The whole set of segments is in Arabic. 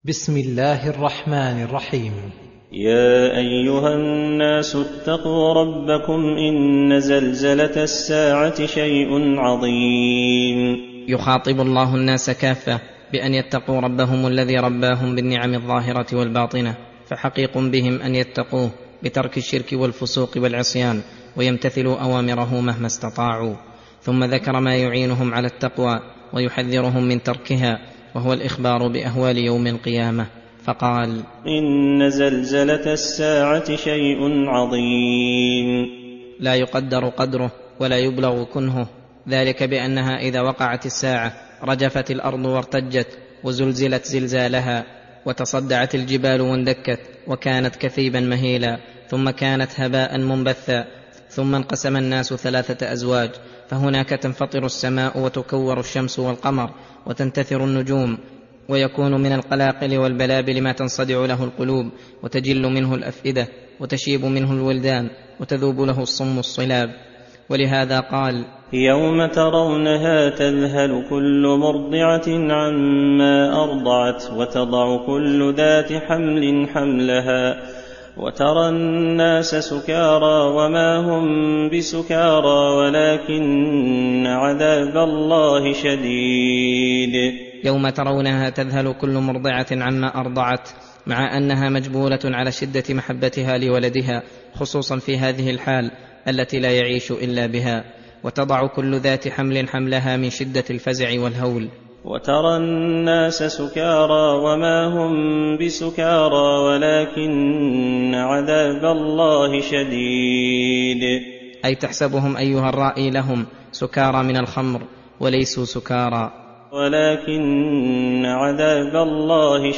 بسم الله الرحمن الرحيم. يا أيها الناس اتقوا ربكم إن زلزلة الساعة شيء عظيم. يخاطب الله الناس كافة بأن يتقوا ربهم الذي رباهم بالنعم الظاهرة والباطنة، فحقيق بهم أن يتقوه بترك الشرك والفسوق والعصيان ويمتثلوا أوامره مهما استطاعوا. ثم ذكر ما يعينهم على التقوى ويحذرهم من تركها، وهو الإخبار بأهوال يوم القيامة، فقال: إن زلزلة الساعة شيء عظيم. لا يقدر قدره ولا يبلغ كنهه، ذلك بأنها إذا وقعت الساعة رجفت الأرض وارتجت وزلزلت زلزالها، وتصدعت الجبال واندكت وكانت كثيبا مهيلا، ثم كانت هباء منبثا، ثم انقسم الناس 3 أزواج، فهناك تنفطر السماء وتكور الشمس والقمر وتنتثر النجوم، ويكون من القلاقل والبلابل ما تنصدع له القلوب وتجل منه الأفئدة وتشيب منه الولدان وتذوب له الصم الصلاب. ولهذا قال: يوم ترونها تذهل كل مرضعة عما أرضعت وتضع كل ذات حمل حملها وترى الناس سكارى وما هم بسكارى ولكن عذاب الله شديد. يوم ترونها تذهل كل مرضعة عما أرضعت، مع أنها مجبولة على شدة محبتها لولدها، خصوصا في هذه الحال التي لا يعيش إلا بها، وتضع كل ذات حمل حملها من شدة الفزع والهول. وترى الناس سكارى وما هم بسكارى ولكن عذاب الله شديد. أي تحسبهم أيها الرائي لهم سكارى من الخمر وليسوا سكارى، ولكن عذاب الله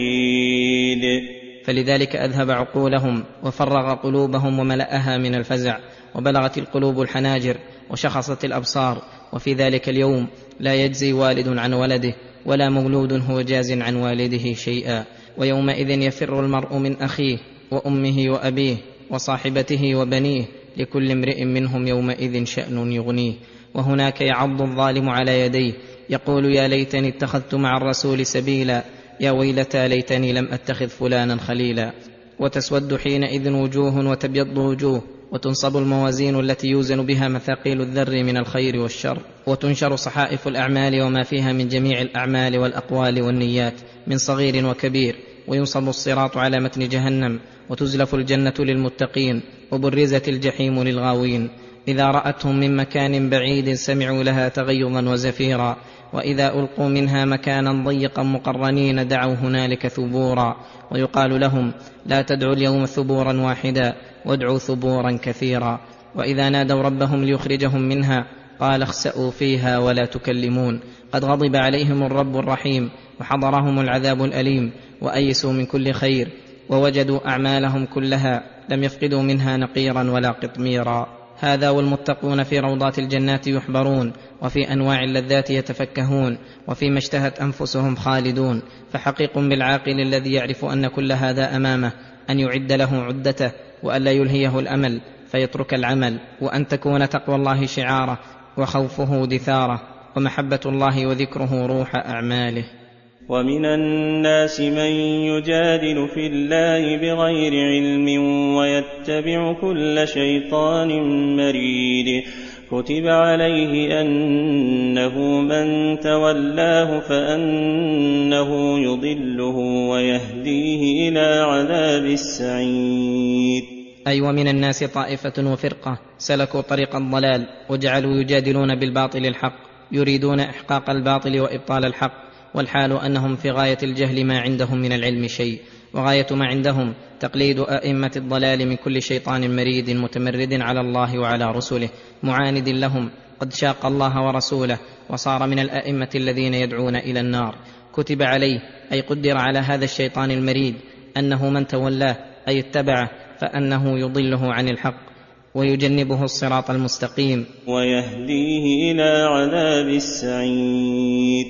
شديد. فلذلك أذهب عقولهم وفرغ قلوبهم وملأها من الفزع، وبلغت القلوب الحناجر وشخصت الأبصار. وفي ذلك اليوم لا يجزي والد عن ولده ولا مولود هو جاز عن والده شيئا، ويومئذ يفر المرء من أخيه وأمه وأبيه وصاحبته وبنيه، لكل امرئ منهم يومئذ شأن يغنيه. وهناك يعض الظالم على يديه يقول: يا ليتني اتخذت مع الرسول سبيلا، يا ويلتى ليتني لم أتخذ فلانا خليلا. وتسود حينئذ وجوه وتبيض وجوه، وتنصب الموازين التي يوزن بها مثاقيل الذر من الخير والشر، وتنشر صحائف الأعمال وما فيها من جميع الأعمال والأقوال والنيات من صغير وكبير، وينصب الصراط على متن جهنم، وتزلف الجنة للمتقين، وبرزت الجحيم للغاوين. إذا رأتهم من مكان بعيد سمعوا لها تغيظا وزفيرا، وإذا ألقوا منها مكانا ضيقا مقرنين دعوا هنالك ثبورا. ويقال لهم: لا تدعوا اليوم ثبورا واحدا وادعوا ثبورا كثيرا. وإذا نادوا ربهم ليخرجهم منها قال: اخسئوا فيها ولا تكلمون. قد غضب عليهم الرب الرحيم وحضرهم العذاب الأليم، وأيسوا من كل خير، ووجدوا أعمالهم كلها لم يفقدوا منها نقيرا ولا قطميرا. هذا والمتقون في روضات الجنات يحبرون، وفي أنواع اللذات يتفكهون، وفيما اشتهت أنفسهم خالدون. فحقيق بالعاقل الذي يعرف أن كل هذا أمامه أن يعد له عدته، وأن لا يلهيه الأمل فيترك العمل، وأن تكون تقوى الله شعاره وخوفه دثاره، ومحبة الله وذكره روح أعماله. ومن الناس من يجادل في الله بغير علم ويتبع كل شيطان مريد. كتب عليه أنه من تولاه فأنه يضله ويهديه إلى عذاب السعير. أي ومن الناس طائفة وفرقة سلكوا طريق الضلال وجعلوا يجادلون بالباطل الحق، يريدون إحقاق الباطل وإبطال الحق، والحال أنهم في غاية الجهل ما عندهم من العلم شيء، وغاية ما عندهم تقليد أئمة الضلال من كل شيطان مريد متمرد على الله وعلى رسله معاند لهم، قد شاق الله ورسوله وصار من الأئمة الذين يدعون إلى النار. كتب عليه أي قدر على هذا الشيطان المريد أنه من تولاه أي اتبعه فأنه يضله عن الحق ويجنبه الصراط المستقيم، ويهديه إلى عذاب السعير.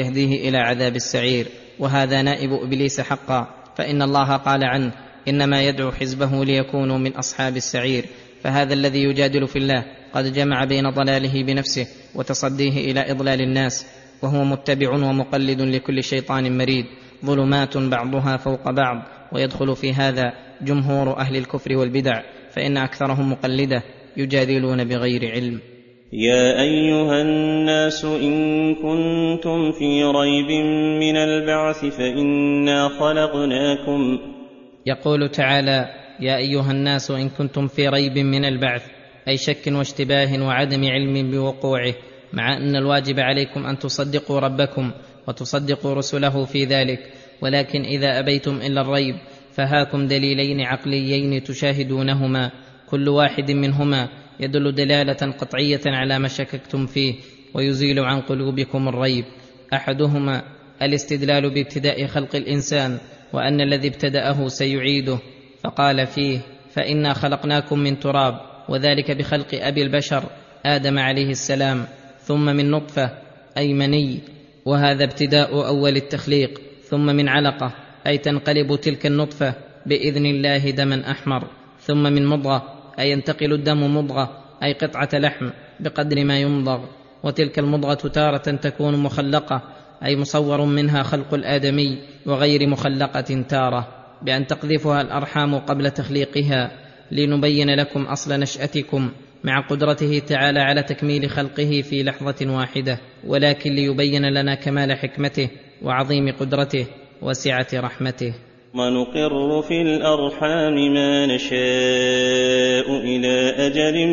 وهذا نائب إبليس حقا، فإن الله قال عنه: إنما يدعو حزبه ليكونوا من أصحاب السعير. فهذا الذي يجادل في الله قد جمع بين ضلاله بنفسه وتصديه إلى إضلال الناس، وهو متبع ومقلد لكل شيطان مريد، ظلمات بعضها فوق بعض، ويدخل في هذا جمهور أهل الكفر والبدع، فإن أكثرهم مقلدة يجادلون بغير علم. يا أيها الناس إن كنتم في ريب من البعث فإنا خلقناكم. يقول تعالى: يا أيها الناس إن كنتم في ريب من البعث، أي شك واشتباه وعدم علم بوقوعه، مع أن الواجب عليكم أن تصدقوا ربكم وتصدقوا رسله في ذلك، ولكن إذا أبيتم إلا الريب فهاكم دليلين عقليين تشاهدونهما، كل واحد منهما يدل دلالة قطعية على ما شككتم فيه ويزيل عن قلوبكم الريب. أحدهما الاستدلال بابتداء خلق الإنسان وأن الذي ابتدأه سيعيده، فقال فيه: فإنا خلقناكم من تراب، وذلك بخلق أبي البشر آدم عليه السلام، ثم من نطفة أي مني، وهذا ابتداء أول التخليق، ثم من علقة أي تنقلب تلك النطفة بإذن الله دما أحمر، ثم من مضغة أي ينتقل الدم مضغة أي قطعة لحم بقدر ما يمضغ، وتلك المضغة تارة تكون مخلقة أي مصور منها خلق الآدمي، وغير مخلقة تارة بأن تقذفها الأرحام قبل تخليقها، لنبين لكم أصل نشأتكم مع قدرته تعالى على تكميل خلقه في لحظة واحدة، ولكن ليبين لنا كمال حكمته وعظيم قدرته وسعة رحمته. ونقر في الأرحام ما نشاء إلى أجل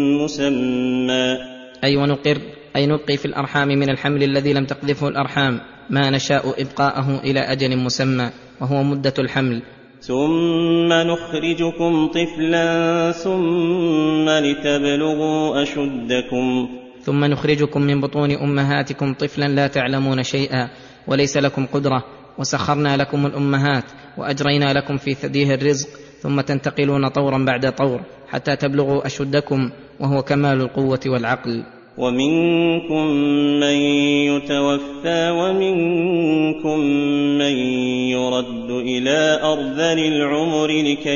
مسمى. أي ونقر أي نبقي في الأرحام من الحمل الذي لم تقذفه الأرحام ما نشاء إبقاءه إلى أجل مسمى، وهو مدة الحمل. ثم نخرجكم طفلا ثم لتبلغوا أشدكم. ثم نخرجكم من بطون أمهاتكم طفلا لا تعلمون شيئا وليس لكم قدرة، وسخرنا لكم الأمهات وأجرينا لكم في ثديه الرزق، ثم تنتقلون طورا بعد طور حتى تبلغوا أشدكم، وهو كمال القوة والعقل. ومنكم من يتوفى ومنكم من يرد إلى أرذل العمر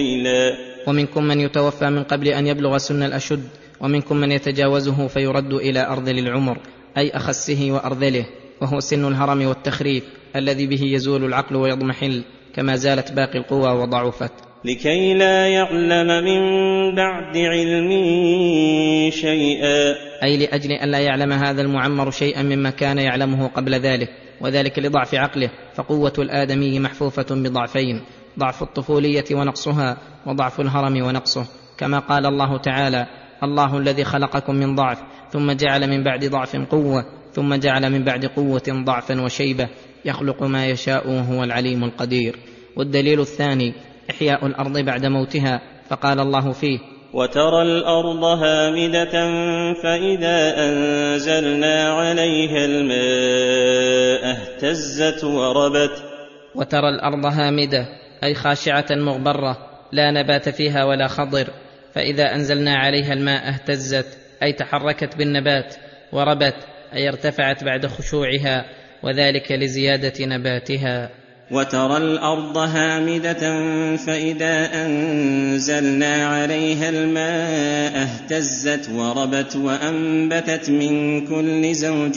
ومنكم من يتوفى من قبل أن يبلغ سن الأشد، ومنكم من يتجاوزه فيرد إلى أرذل العمر أي أخسه وأرذله، وهو سن الهرم والتخريف الذي به يزول العقل ويضمحل، كما زالت باقي القوى وضعفت، لكي لا يعلم من بعد علم شيئا، أي لأجل أن لا يعلم هذا المعمر شيئا مما كان يعلمه قبل ذلك، وذلك لضعف عقله، فقوة الآدمي محفوفة بضعفين: ضعف الطفولية ونقصها، وضعف الهرم ونقصه، كما قال الله تعالى: الله الذي خلقكم من ضعف ثم جعل من بعد ضعف قوة ثم جعل من بعد قوة ضعفا وشيبة، يخلق ما يشاء وهو العليم القدير. والدليل الثاني إحياء الأرض بعد موتها، فقال الله فيه: وترى الأرض هامدة فإذا أنزلنا عليها الماء اهتزت وربت. وترى الأرض هامدة أي خاشعة مغبرة لا نبات فيها ولا خضر، فإذا أنزلنا عليها الماء اهتزت أي تحركت بالنبات، وربت أي ارتفعت بعد خشوعها، وذلك لزيادة نباتها. وترى الأرض هامدة فإذا أنزلنا عليها الماء اهتزت وربت وأنبتت من كل زوج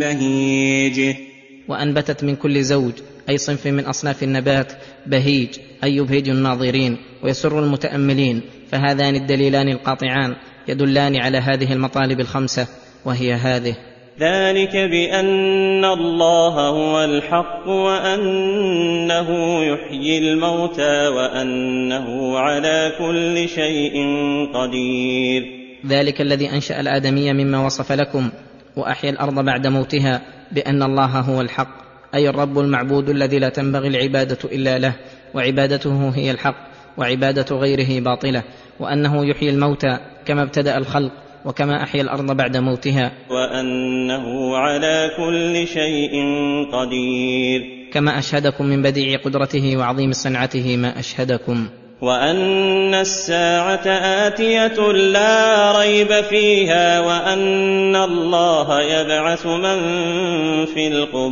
بهيج. وأنبتت من كل زوج أي صنف من أصناف النبات بهيج أي يبهج الناظرين ويسر المتأملين، فهذان الدليلان القاطعان يدلان على هذه المطالب الخمسة، وهي هذه: ذلك بأن الله هو الحق وأنه يحيي الموتى وأنه على كل شيء قدير. ذلك الذي أنشأ الآدمي مما وصف لكم، وأحيا الأرض بعد موتها، بأن الله هو الحق أي الرب المعبود الذي لا تنبغي العبادة إلا له، وعبادته هي الحق، وعبادة غيره باطلة، وأنه يحيي الموتى كما ابتدأ الخلق وكما أحيا الأرض بعد موتها، وأنه على كل شيء قدير، كما أشهدكم من بديع قدرته وعظيم صنعته ما أشهدكم. وأن الساعة آتية لا ريب فيها وأن الله يبعث من في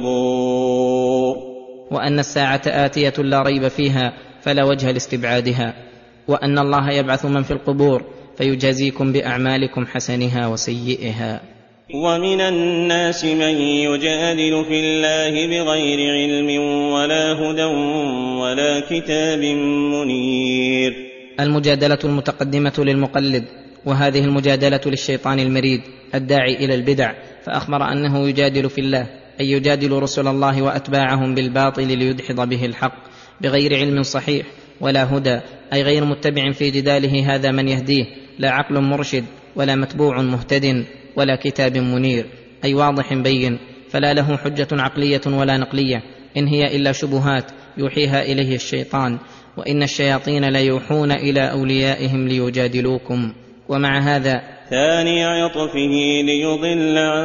القبور. وأن الساعة آتية لا ريب فيها فلا وجه لاستبعادها، وأن الله يبعث من في القبور فيجازيكم بأعمالكم حسنها وسيئها. ومن الناس من يجادل في الله بغير علم ولا هدى ولا كتاب منير. المجادلة المتقدمة للمقلد، وهذه المجادلة للشيطان المريد الداعي إلى البدع، فأخبر أنه يجادل في الله، أي يجادل رسل الله وأتباعهم بالباطل ليدحض به الحق بغير علم صحيح ولا هدى، أي غير متبع في جداله هذا من يهديه، لا عقل مرشد ولا متبوع مهتد ولا كتاب منير، أي واضح بين، فلا له حجة عقلية ولا نقلية، إن هي إلا شبهات يوحيها إليه الشيطان، وإن الشياطين ليوحون إلى أوليائهم ليجادلوكم. ومع هذا ثاني عطفه ليضل عن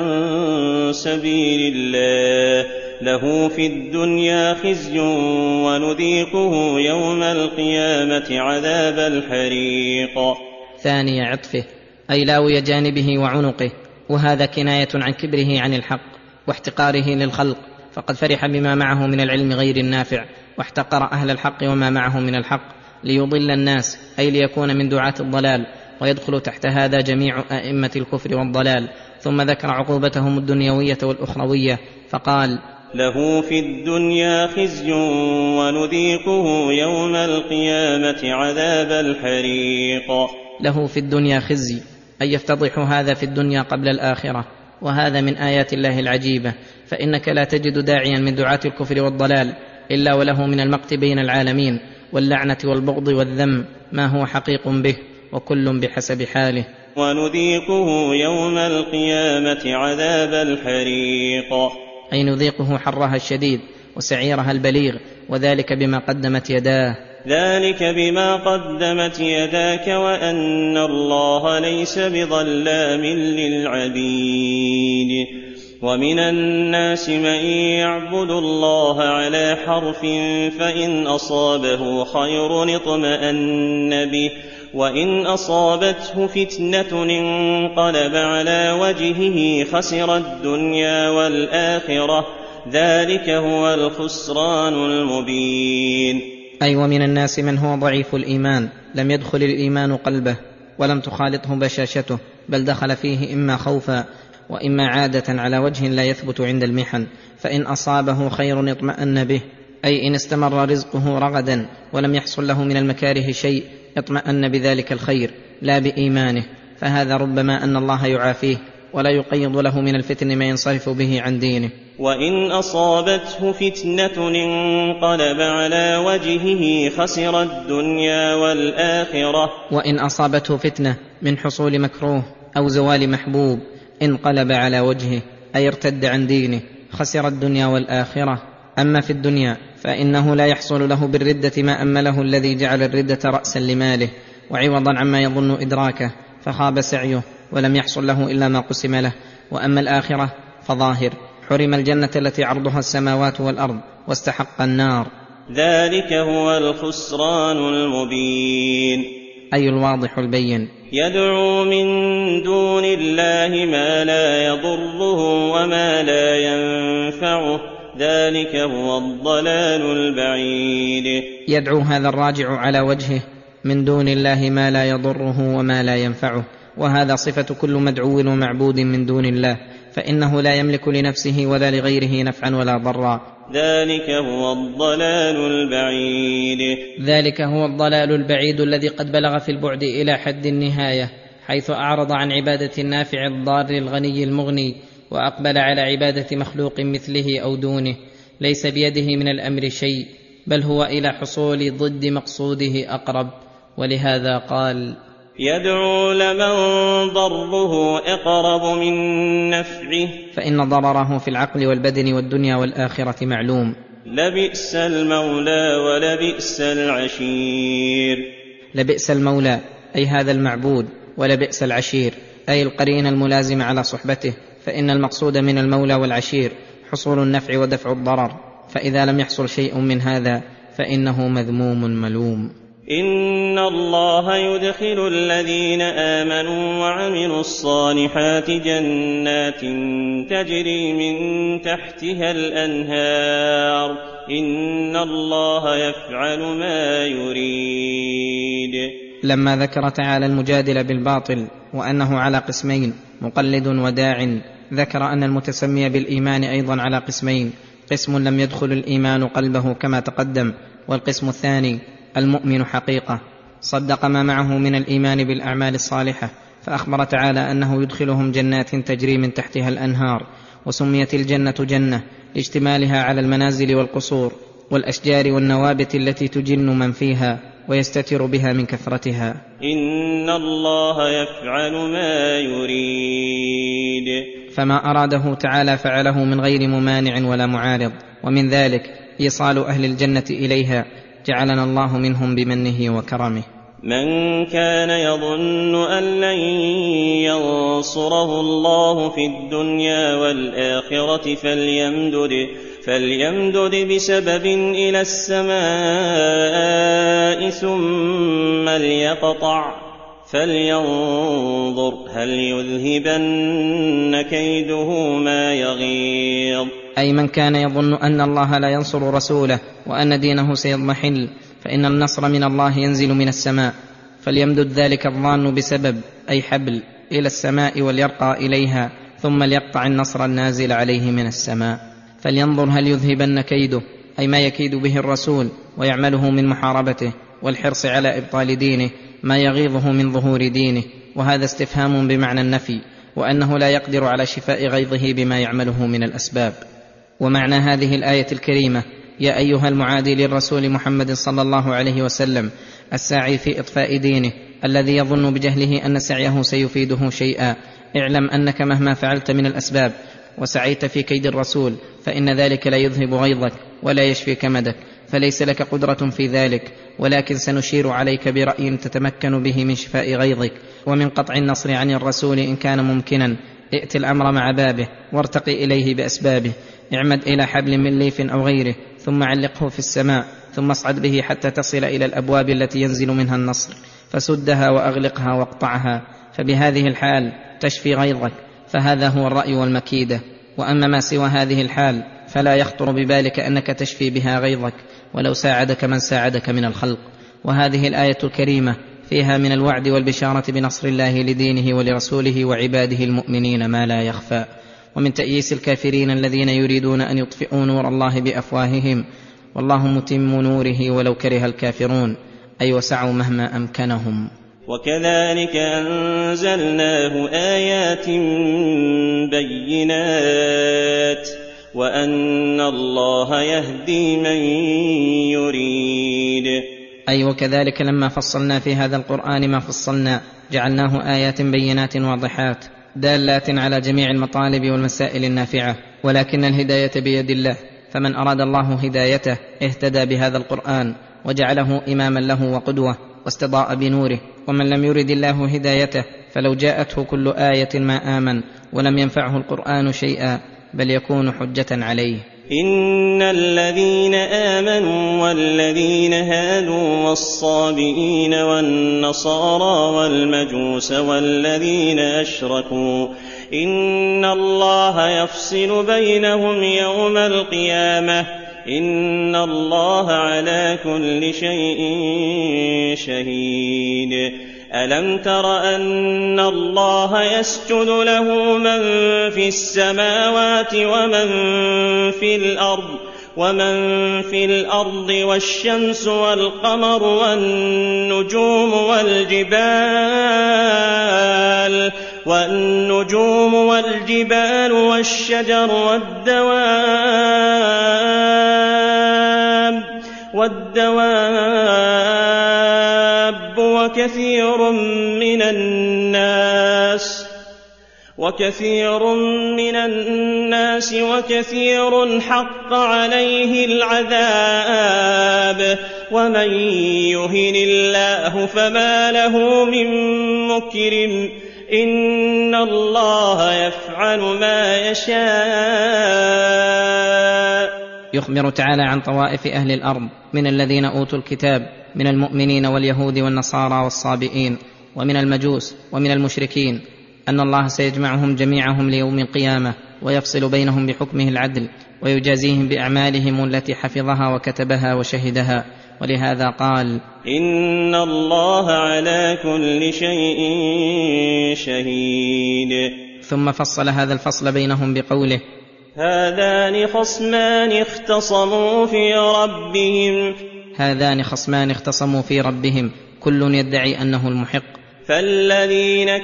سبيل الله، له في الدنيا خزي ونذيقه يوم القيامة عذاب الحريق. ثاني عطفه أي لاوي جانبه وعنقه، وهذا كناية عن كبره عن الحق واحتقاره للخلق، فقد فرح بما معه من العلم غير النافع، واحتقر أهل الحق وما معه من الحق، ليضل الناس أي ليكون من دعاة الضلال، ويدخل تحت هذا جميع أئمة الكفر والضلال. ثم ذكر عقوبتهم الدنيوية والأخروية فقال: له في الدنيا خزي ونذيقه يوم القيامة عذاب الحريق. له في الدنيا خزي أي يفتضح هذا في الدنيا قبل الآخرة، وهذا من آيات الله العجيبة، فإنك لا تجد داعيا من دعاة الكفر والضلال إلا وله من المقت بين العالمين واللعنة والبغض والذم ما هو حقيق به، وكل بحسب حاله. ونذيقه يوم القيامة عذاب الحريق، أي نذيقه حرها الشديد وسعيرها البليغ، وذلك بما قدمت يداه. ذلك بما قدمت يداك وأن الله ليس بظلام للعبيد. ومن الناس من يعبد الله على حرف، فإن أصابه خير اطمأن به، وإن أصابته فتنة انقلب على وجهه خسر الدنيا والآخرة، ذلك هو الخسران المبين. أي ومن الناس من هو ضعيف الإيمان، لم يدخل الإيمان قلبه ولم تخالطه بشاشته، بل دخل فيه إما خوفا وإما عادة على وجه لا يثبت عند المحن، فإن أصابه خير اطمأن به، أي إن استمر رزقه رغدا ولم يحصل له من المكاره شيء اطمأن بذلك الخير لا بإيمانه، فهذا ربما أن الله يعافيه ولا يقيض له من الفتن ما ينصرف به عن دينه. وإن أصابته فتنة انقلب على وجهه خسر الدنيا والآخرة. وإن أصابته فتنة من حصول مكروه أو زوال محبوب انقلب على وجهه، أي ارتد عن دينه، خسر الدنيا والآخرة. أما في الدنيا فإنه لا يحصل له بالردة ما أمله الذي جعل الردة رأسا لماله وعوضا عما يظن إدراكه، فخاب سعيه ولم يحصل له إلا ما قسم له. وأما الآخرة فظاهر، حرم الجنة التي عرضها السماوات والأرض واستحق النار، ذلك هو الخسران المبين، أي الواضح البين. يدعو من دون الله ما لا يضره وما لا ينفعه، ذلك هو الضلال البعيد. يدعو هذا الراجع على وجهه من دون الله ما لا يضره وما لا ينفعه، وهذا صفة كل مدعو ومعبود من دون الله، فإنه لا يملك لنفسه ولا لغيره نفعا ولا ضرا، ذلك هو الضلال البعيد. ذلك هو الضلال البعيد الذي قد بلغ في البعد إلى حد النهاية، حيث أعرض عن عبادة النافع الضار الغني المغني، وأقبل على عبادة مخلوق مثله أو دونه، ليس بيده من الأمر شيء، بل هو إلى حصول ضد مقصوده أقرب. ولهذا قال: يدعو لمن ضره أقرب من نفعه، فإن ضرره في العقل والبدن والدنيا والآخرة معلوم. لبئس المولى ولبئس العشير. لبئس المولى أي هذا المعبود، ولبئس العشير أي القرين الملازم على صحبته، فإن المقصود من المولى والعشير حصول النفع ودفع الضرر، فإذا لم يحصل شيء من هذا فإنه مذموم ملوم. إن الله يدخل الذين آمنوا وعملوا الصالحات جنات تجري من تحتها الأنهار، إن الله يفعل ما يريد. لما ذكر تعالى المجادل بالباطل وأنه على قسمين، مقلد وداع، ذكر أن المتسمي بالإيمان أيضا على قسمين، قسم لم يدخل الإيمان قلبه كما تقدم، والقسم الثاني المؤمن حقيقة صدق ما معه من الإيمان بالأعمال الصالحة، فأخبر تعالى أنه يدخلهم جنات تجري من تحتها الأنهار، وسميت الجنة جنة لاشتمالها على المنازل والقصور والأشجار والنوابت التي تجن من فيها ويستتر بها من كثرتها. إن الله يفعل ما يريد. فما أراده تعالى فعله من غير ممانع ولا معارض، ومن ذلك إيصال أهل الجنة إليها، جعلنا الله منهم بمنه وكرمه. من كان يظن أن لن ينصره الله في الدنيا والآخرة فليمدد بسبب إلى السماء ثم ليقطع، فلينظر هل يذهبن كيده ما يغيظ. أي من كان يظن أن الله لا ينصر رسوله وأن دينه سيضمحل، فإن النصر من الله ينزل من السماء، فليمدد ذلك الظان بسبب أي حبل إلى السماء وليرقى إليها، ثم ليقطع النصر النازل عليه من السماء. فلينظر هل يذهبن كيده، أي ما يكيد به الرسول ويعمله من محاربته والحرص على إبطال دينه، ما يغيظه من ظهور دينه، وهذا استفهام بمعنى النفي، وأنه لا يقدر على شفاء غيظه بما يعمله من الأسباب. ومعنى هذه الآية الكريمة: يا أيها المعادي للرسول محمد صلى الله عليه وسلم الساعي في إطفاء دينه، الذي يظن بجهله أن سعيه سيفيده شيئا، اعلم أنك مهما فعلت من الأسباب وسعيت في كيد الرسول فإن ذلك لا يذهب غيظك ولا يشفي كمدك، فليس لك قدرة في ذلك، ولكن سنشير عليك برأي تتمكن به من شفاء غيظك ومن قطع النصر عن الرسول إن كان ممكنا. ائت الأمر مع بابه وارتقي إليه بأسبابه، اعمد إلى حبل من ليف أو غيره، ثم علقه في السماء، ثم اصعد به حتى تصل إلى الأبواب التي ينزل منها النصر، فسدها وأغلقها واقطعها، فبهذه الحال تشفي غيظك، فهذا هو الرأي والمكيدة. وأما ما سوى هذه الحال فلا يخطر ببالك أنك تشفي بها غيظك ولو ساعدك من ساعدك من الخلق. وهذه الآية الكريمة فيها من الوعد والبشارة بنصر الله لدينه ولرسوله وعباده المؤمنين ما لا يخفى، ومن تأييس الكافرين الذين يريدون أن يطفئوا نور الله بأفواههم، والله متم نوره ولو كره الكافرون، أي وسعوا مهما أمكنهم. وكذلك أنزلناه آيات بينات وأن الله يهدي من يريد. أي وكذلك لما فصلنا في هذا القرآن ما فصلنا جعلناه آيات بينات واضحات دالات على جميع المطالب والمسائل النافعة، ولكن الهداية بيد الله، فمن أراد الله هدايته اهتدى بهذا القرآن وجعله إماما له وقدوة واستضاء بنوره، ومن لم يرد الله هدايته فلو جاءته كل آية ما آمن ولم ينفعه القرآن شيئا، بل يكون حجة عليه. إن الذين آمنوا والذين هادوا والصابئين والنصارى والمجوس والذين أشركوا إن الله يفصل بينهم يوم القيامة إن الله على كل شيء شهيد. ألم تر أن الله يسجد له من في السماوات ومن في الأرض والشمس والقمر والنجوم والجبال والشجر والدواب وكثير من الناس وكثير حق عليه العذاب ومن يهن الله فما له من مكرم إن الله يفعل ما يشاء. يخبر تعالى عن طوائف أهل الأرض من الذين أوتوا الكتاب من المؤمنين واليهود والنصارى والصابئين ومن المجوس ومن المشركين أن الله سيجمعهم جميعهم ليوم القيامة ويفصل بينهم بحكمه العدل ويجازيهم بأعمالهم التي حفظها وكتبها وشهدها، ولهذا قال: إن الله على كل شيء شهيد. ثم فصل هذا الفصل بينهم بقوله: هذان خصمان اختصموا في ربهم كل يدعي أنه المحق. فالذين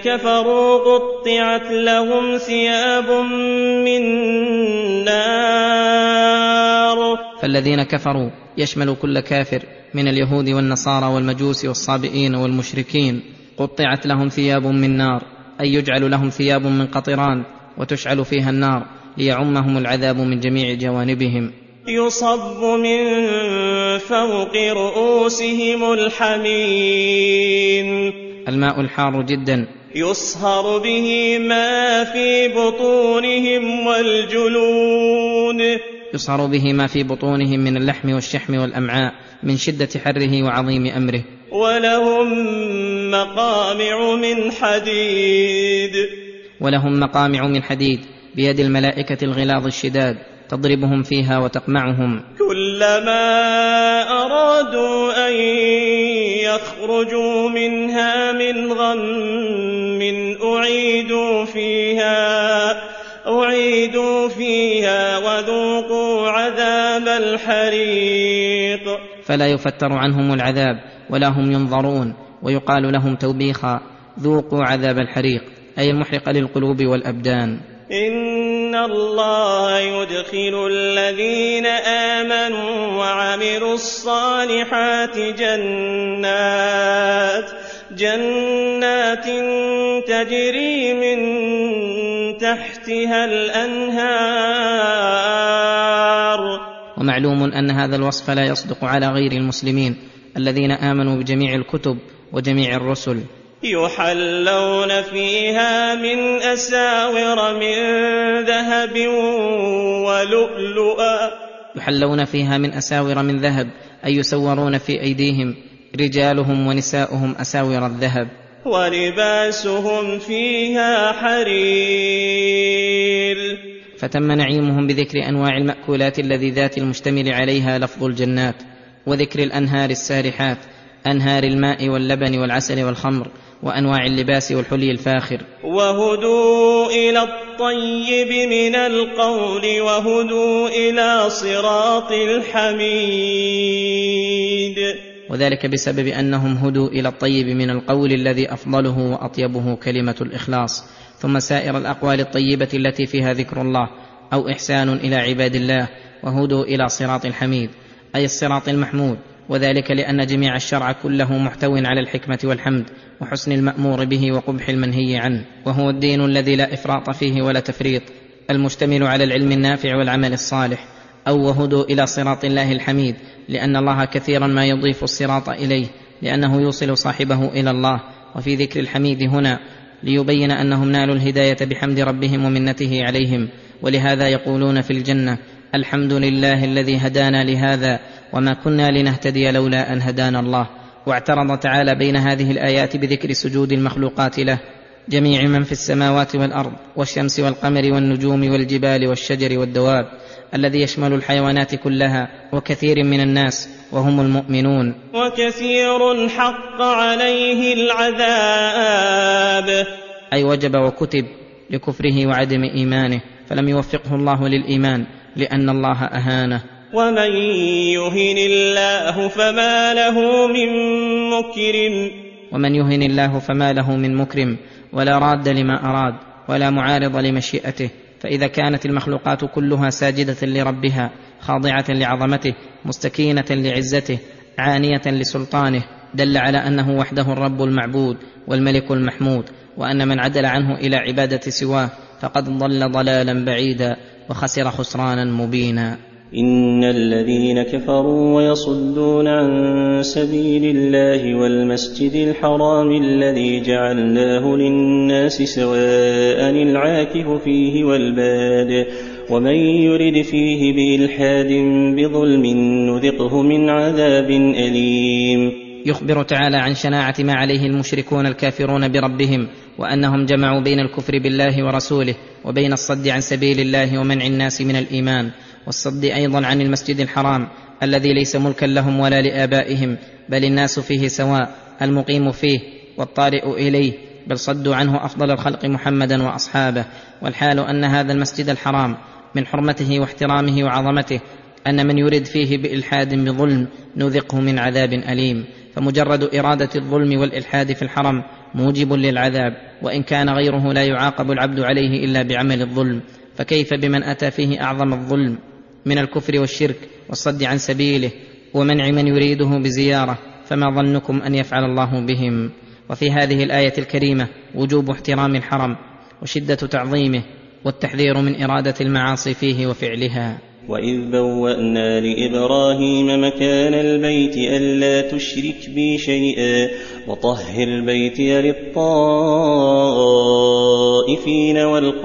كفروا يشمل كل كافر من اليهود والنصارى والمجوس والصابئين والمشركين، قطعت لهم ثياب من نار، أي يجعل لهم ثياب من قطران وتشعل فيها النار ليعمهم العذاب من جميع جوانبهم. يصب من فوق رؤوسهم الحميم، الماء الحار جدا، يصهر به ما في بطونهم والجلود، يصهر به ما في بطونهم من اللحم والشحم والأمعاء من شدة حره وعظيم أمره. ولهم مقامع من حديد بيد الملائكة الغلاظ الشداد تضربهم فيها وتقمعهم. كلما أرادوا أن يخرجوا منها من غم أعيدوا فيها وذوقوا عذاب الحريق. فلا يفتر عنهم العذاب ولا هم ينظرون، ويقال لهم توبيخا: ذوقوا عذاب الحريق، أي المحرق للقلوب والأبدان. إن الله يدخل الذين آمنوا وعملوا الصالحات جنات تجري من تحتها الأنهار. ومعلوم أن هذا الوصف لا يصدق على غير المسلمين الذين آمنوا بجميع الكتب وجميع الرسل. يحلون فيها من أساور من ذهب ولؤلؤا. يحلون فيها من أساور من ذهب، أي يسورون في أيديهم رجالهم ونساؤهم أساور الذهب. ولباسهم فيها حرير. فتم نعيمهم بذكر أنواع المأكولات اللذيذات المشتمل عليها لفظ الجنات، وذكر الأنهار السارحات، أنهار الماء واللبن والعسل والخمر، وأنواع اللباس والحلي الفاخر. وهدوا إلى الطيب من القول وهدوا إلى صراط الحميد. وذلك بسبب أنهم هدوا إلى الطيب من القول الذي أفضله وأطيبه كلمة الإخلاص، ثم سائر الأقوال الطيبة التي فيها ذكر الله أو إحسان إلى عباد الله، وهدوا إلى صراط الحميد أي الصراط المحمود، وذلك لأن جميع الشرع كله محتو على الحكمة والحمد وحسن المأمور به وقبح المنهي عنه، وهو الدين الذي لا إفراط فيه ولا تفريط، المشتمل على العلم النافع والعمل الصالح. أو وهدوا إلى صراط الله الحميد لأن الله كثيرا ما يضيف الصراط إليه لأنه يوصل صاحبه إلى الله. وفي ذكر الحميد هنا ليبين أنهم نالوا الهداية بحمد ربهم ومنته عليهم، ولهذا يقولون في الجنة: الحمد لله الذي هدانا لهذا وما كنا لنهتدي لولا أن هدانا الله. واعترض تعالى بين هذه الآيات بذكر سجود المخلوقات له، جميع من في السماوات والأرض والشمس والقمر والنجوم والجبال والشجر والدواب، الذي يشمل الحيوانات كلها وكثير من الناس وهم المؤمنون. وكثير حق عليه العذاب، أي وجب وكتب لكفره وعدم إيمانه، فلم يوفقه الله للإيمان لأن الله أهانه. ومن يهن الله فما له من مكرم، ولا راد لما أراد ولا معارض لمشيئته. فإذا كانت المخلوقات كلها ساجدة لربها خاضعة لعظمته مستكينة لعزته عانية لسلطانه، دل على أنه وحده الرب المعبود والملك المحمود، وأن من عدل عنه إلى عبادة سواه فقد ضل ضلالا بعيدا وخسر خسرانا مبينا. إن الذين كفروا ويصدون عن سبيل الله والمسجد الحرام الذي جعلناه للناس سواء العاكف فيه والباد ومن يرد فيه بإلحاد بظلم نذقه من عذاب أليم. يخبر تعالى عن شناعة ما عليه المشركون الكافرون بربهم، وأنهم جمعوا بين الكفر بالله ورسوله وبين الصد عن سبيل الله ومنع الناس من الإيمان، والصد أيضا عن المسجد الحرام الذي ليس ملكا لهم ولا لآبائهم، بل الناس فيه سواء، المقيم فيه والطارئ إليه، بل صدوا عنه أفضل الخلق محمدا وأصحابه. والحال أن هذا المسجد الحرام من حرمته واحترامه وعظمته أن من يرد فيه بإلحاد بظلم نذقه من عذاب أليم، فمجرد إرادة الظلم والإلحاد في الحرم موجب للعذاب، وإن كان غيره لا يعاقب العبد عليه إلا بعمل الظلم، فكيف بمن أتى فيه أعظم الظلم من الكفر والشرك والصد عن سبيله ومنع من يريده بزيارة؟ فما ظنكم أن يفعل الله بهم؟ وفي هذه الآية الكريمة وجوب احترام الحرم وشدة تعظيمه والتحذير من إرادة المعاصي فيه وفعلها. وإذ بوأنا لإبراهيم مكان البيت ألا تشرك بي شيئا وطهر بيتي للطائفين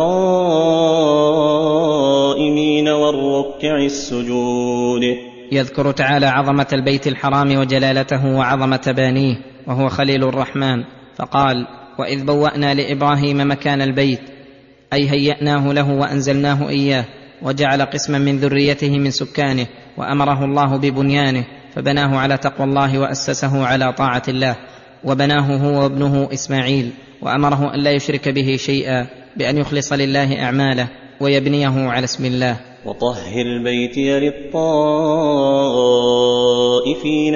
والقائمين والركع السجود. يذكر تعالى عظمة البيت الحرام وجلالته وعظمة بانيه، وهو خليل الرحمن، فقال: وإذ بوأنا لإبراهيم مكان البيت، أي هيأناه له وأنزلناه إياه، وجعل قسما من ذريته من سكانه، وأمره الله ببنيانه فبناه على تقوى الله وأسسه على طاعة الله، وبناه هو وابنه إسماعيل، وأمره أن لا يشرك به شيئا بأن يخلص لله أعماله ويبنيه على اسم الله. وطهر بيتي للطائفين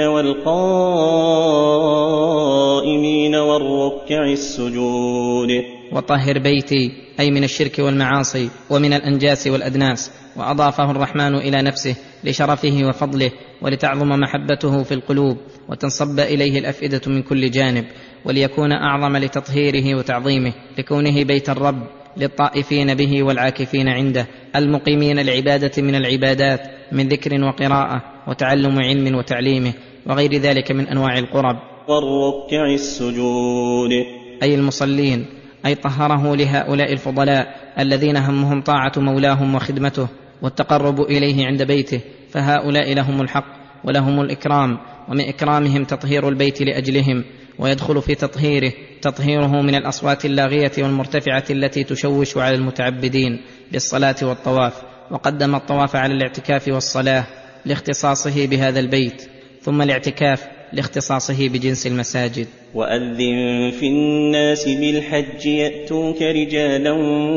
والقائمين والركع السجود. وطهر بيتي أي من الشرك والمعاصي ومن الأنجاس والأدناس، وأضافه الرحمن إلى نفسه لشرفه وفضله ولتعظم محبته في القلوب وتنصب إليه الأفئدة من كل جانب، وليكون أعظم لتطهيره وتعظيمه لكونه بيت الرب للطائفين به والعاكفين عنده المقيمين العبادة من العبادات من ذكر وقراءة وتعلم علم وتعليمه وغير ذلك من أنواع القرب. والركع السجود أي المصلين، أي طهره لهؤلاء الفضلاء الذين همهم طاعة مولاهم وخدمته والتقرب إليه عند بيته، فهؤلاء لهم الحق ولهم الإكرام، ومن إكرامهم تطهير البيت لأجلهم، ويدخل في تطهيره من الأصوات اللاغية والمرتفعة التي تشوش على المتعبدين بالصلاة والطواف، وقدم الطواف على الاعتكاف والصلاة لاختصاصه بهذا البيت، ثم الاعتكاف لاختصاصه بجنس المساجد. وأذن في الناس بالحج يأتوك رجالا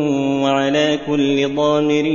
وعلى كل ضامر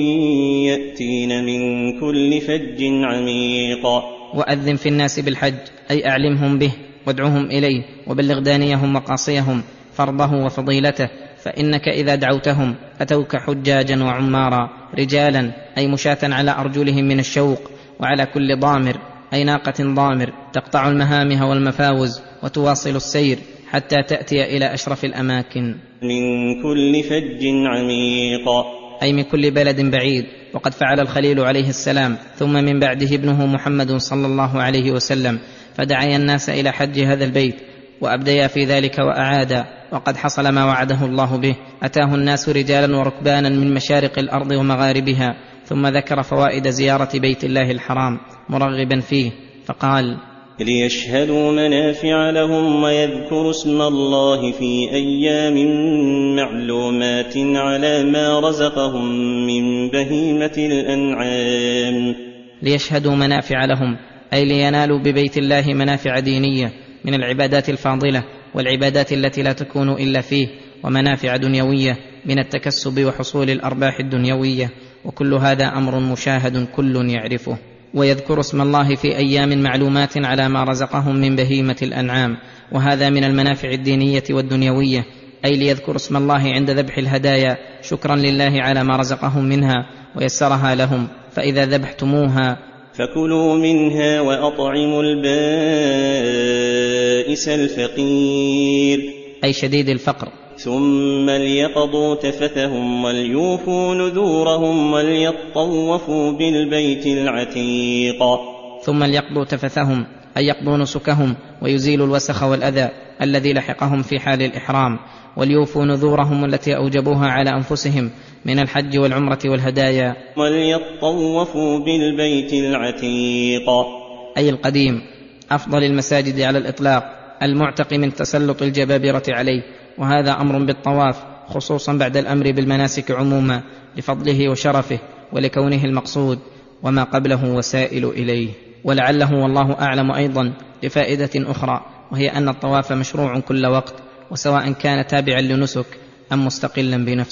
يأتين من كل فج عميق. وأذن في الناس بالحج أي أعلمهم به وادعوهم إليه وبلغ دانيهم وقاصيهم فرضه وفضيلته، فإنك إذا دعوتهم أتوك حجاجا وعمارا، رجالا أي مشاة على أرجلهم من الشوق، وعلى كل ضامر أي ناقة ضامر تقطع المهامه والمفاوز وتواصل السير حتى تأتي إلى أشرف الأماكن. من كل فج عميق أي من كل بلد بعيد، وقد فعل الخليل عليه السلام ثم من بعده ابنه محمد صلى الله عليه وسلم، فدعا الناس إلى حج هذا البيت وأبديا في ذلك وأعادا، وقد حصل ما وعده الله به. أتاه الناس رجالا وركبانا من مشارق الأرض ومغاربها، ثم ذكر فوائد زيارة بيت الله الحرام مرغبا فيه فقال: ليشهدوا منافع لهم ويذكروا اسم الله في أيام معلومات على ما رزقهم من بهيمة الأنعام. ليشهدوا منافع لهم أي لينالوا ببيت الله منافع دينية من العبادات الفاضلة والعبادات التي لا تكون إلا فيه، ومنافع دنيوية من التكسب وحصول الأرباح الدنيوية، وكل هذا أمر مشاهد كل يعرفه. ويذكر اسم الله في أيام معلومات على ما رزقهم من بهيمة الأنعام، وهذا من المنافع الدينية والدنيوية، أي ليذكر اسم الله عند ذبح الهدايا شكرا لله على ما رزقهم منها ويسرها لهم، فإذا ذبحتموها فكلوا منها وأطعموا البائس الفقير أي شديد الفقر، ثم ليقضوا تفثهم وليوفوا نذورهم وليطوفوا بالبيت العتيق. ثم ليقضوا تفثهم أي يقضوا نسكهم ويزيلوا الوسخ والأذى الذي لحقهم في حال الإحرام، وليوفوا نذورهم التي أوجبوها على أنفسهم من الحج والعمرة والهدايا، وليطوفوا بالبيت العتيق أي القديم أفضل المساجد على الإطلاق المعتق من تسلط الجبابرة عليه، وهذا أمر بالطواف خصوصا بعد الأمر بالمناسك عموما لفضله وشرفه ولكونه المقصود وما قبله وسائل إليه. ولعله والله أعلم أيضا لفائدة أخرى، وهي أن الطواف مشروع كل وقت، وسواء كان تابعا لنسك أم مستقلا بنفسه.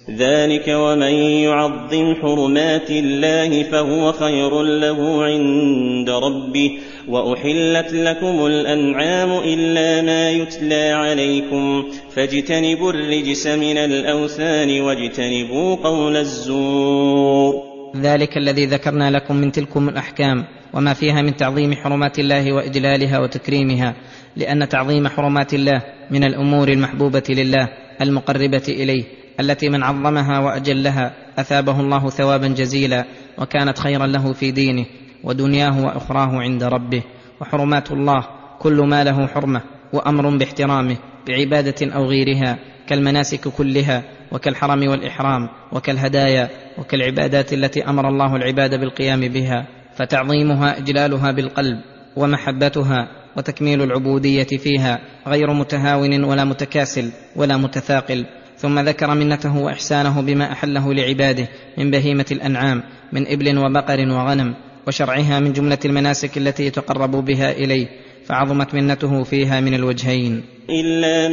ذلك ومن يعظم حرمات الله فهو خير له عند ربه وأحلت لكم الأنعام إلا ما يتلى عليكم فاجتنبوا الرجس من الأوثان واجتنبوا قول الزور. ذلك الذي ذكرنا لكم من تلكم الأحكام وما فيها من تعظيم حرمات الله وإجلالها وتكريمها، لأن تعظيم حرمات الله من الأمور المحبوبة لله المقربة إليه، التي من عظمها وأجلها أثابه الله ثوابا جزيلا وكانت خيرا له في دينه ودنياه وأخراه عند ربه. وحرمات الله كل ما له حرمة وأمر باحترامه بعبادة أو غيرها، كالمناسك كلها وكالحرم والإحرام وكالهدايا وكالعبادات التي أمر الله العباد بالقيام بها، فتعظيمها إجلالها بالقلب ومحبتها وتكميل العبودية فيها غير متهاون ولا متكاسل ولا متثاقل. ثم ذكر منته وإحسانه بما أحله لعباده من بهيمة الأنعام من إبل وبقر وغنم، وشرعها من جملة المناسك التي يتقرب بها إليه، فعظمت منته فيها من الوجهين. إلا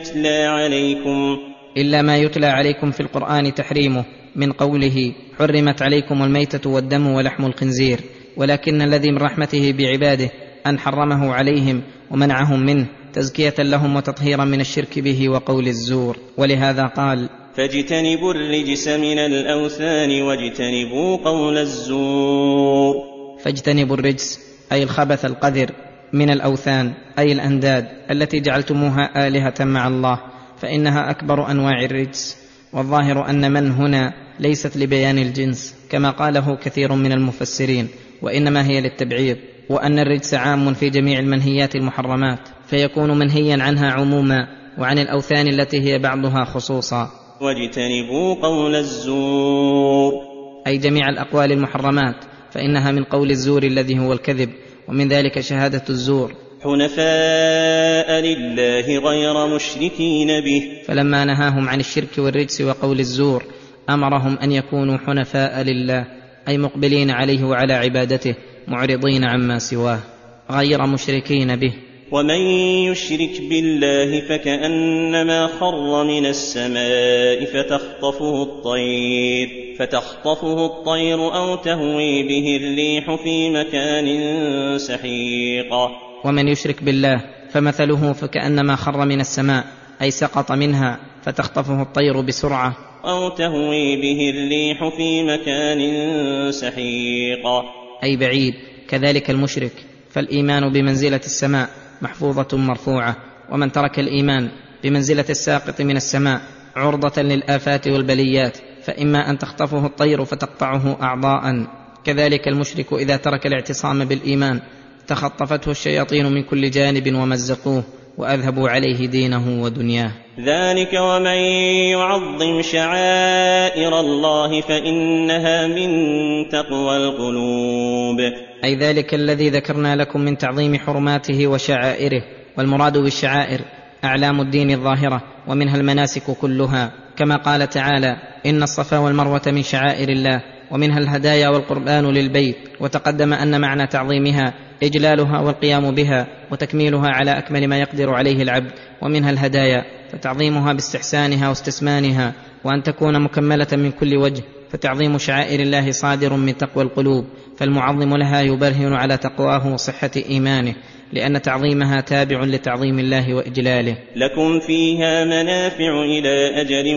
ما يتلى عليكم في القرآن تحريمه، من قوله حرمت عليكم الميتة والدم ولحم الخنزير، ولكن الذي من رحمته بعباده أن حرمه عليهم ومنعهم منه تزكية لهم وتطهيرا من الشرك به وقول الزور. ولهذا قال فاجتنبوا الرجس من الأوثان واجتنبوا قول الزور. فاجتنبوا الرجس أي الخبث القذر من الأوثان أي الأنداد التي جعلتموها آلهة مع الله، فإنها أكبر أنواع الرجس. والظاهر أن من هنا ليست لبيان الجنس كما قاله كثير من المفسرين، وإنما هي للتبعيض، وأن الرجس عام في جميع المنهيات المحرمات، فيكون منهيا عنها عموما وعن الأوثان التي هي بعضها خصوصا. واجتنبوا قول الزور أي جميع الأقوال المحرمات، فإنها من قول الزور الذي هو الكذب، ومن ذلك شهادة الزور. حنفاء لله غير مشركين به، فلما نهاهم عن الشرك والرجس وقول الزور أمرهم أن يكونوا حنفاء لله، أي مقبلين عليه وعلى عبادته معرضين عما سواه غير مشركين به. ومن يشرك بالله فكأنما خر من السماء فتخطفه الطير أو تهوي به الريح في مكان سحيق. ومن يشرك بالله فمثله فكأنما خر من السماء، أي سقط منها فتخطفه الطير بسرعة، أو تهوي به الريح في مكان سحيق، أي بعيد. كذلك المشرك، فالإيمان بمنزلة السماء محفوظة مرفوعة، ومن ترك الإيمان بمنزلة الساقط من السماء عرضة للآفات والبليات، فإما أن تخطفه الطير فتقطعه أعضاء. كذلك المشرك إذا ترك الاعتصام بالإيمان تخطفته الشياطين من كل جانب ومزقوه وأذهبوا عليه دينه ودنياه. ذلك ومن يعظم شعائر الله فإنها من تقوى القلوب. أي ذلك الذي ذكرنا لكم من تعظيم حرماته وشعائره، والمراد بالشعائر أعلام الدين الظاهرة، ومنها المناسك كلها، كما قال تعالى إن الصفا والمروة من شعائر الله، ومنها الهدايا والقربان للبيت. وتقدم أن معنى تعظيمها إجلالها والقيام بها وتكميلها على أكمل ما يقدر عليه العبد. ومنها الهدايا فتعظيمها باستحسانها واستسمانها، وأن تكون مكملة من كل وجه، فتعظيم شعائر الله صادر من تقوى القلوب، فالمعظم لها يبرهن على تقواه وصحة إيمانه، لأن تعظيمها تابع لتعظيم الله وإجلاله. لكم فيها منافع إلى أجل